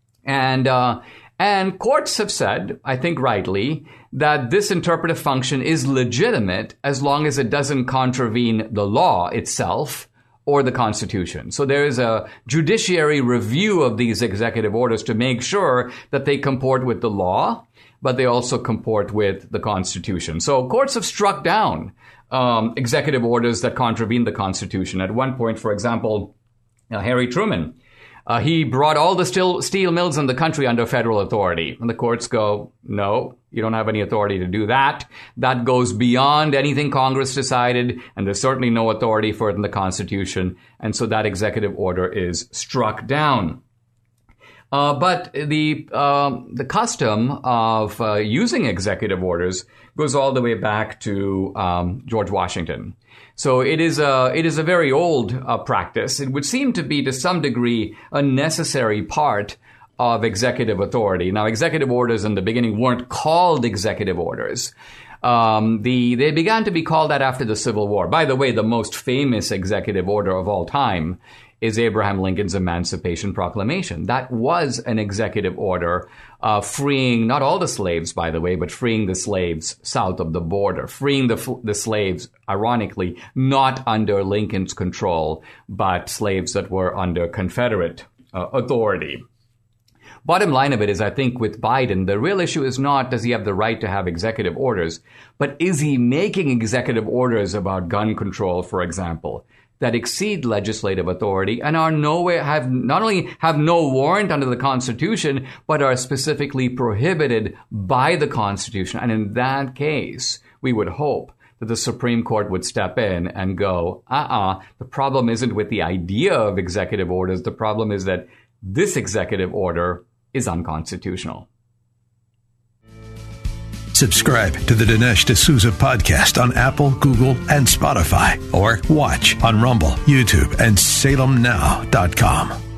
And courts have said, I think rightly, that this interpretive function is legitimate as long as it doesn't contravene the law itself or the Constitution. So there is a judiciary review of these executive orders to make sure that they comport with the law, but they also comport with the Constitution. So courts have struck down executive orders that contravene the Constitution. At one point, for example, Harry Truman, he brought all the steel mills in the country under federal authority. And the courts go, no, you don't have any authority to do that. That goes beyond anything Congress decided, and there's certainly no authority for it in the Constitution. And so that executive order is struck down. But the custom of using executive orders goes all the way back to George Washington. So it is a very old practice. It would seem to be, to some degree, a necessary part of executive authority. Now, executive orders in the beginning weren't called executive orders. They began to be called that after the Civil War. By the way, the most famous executive order of all time is Abraham Lincoln's Emancipation Proclamation. That was an executive order freeing not all the slaves, by the way, but freeing the slaves south of the border, freeing the slaves, ironically, not under Lincoln's control, but slaves that were under Confederate authority. Bottom line of it is, I think with Biden, the real issue is not does he have the right to have executive orders, but is he making executive orders about gun control, for example, that exceed legislative authority and are not only have no warrant under the Constitution, but are specifically prohibited by the Constitution. And in that case, we would hope that the Supreme Court would step in and go, the problem isn't with the idea of executive orders. The problem is that this executive order is unconstitutional. Subscribe to the Dinesh D'Souza podcast on Apple, Google, and Spotify, or watch on Rumble, YouTube, and SalemNow.com.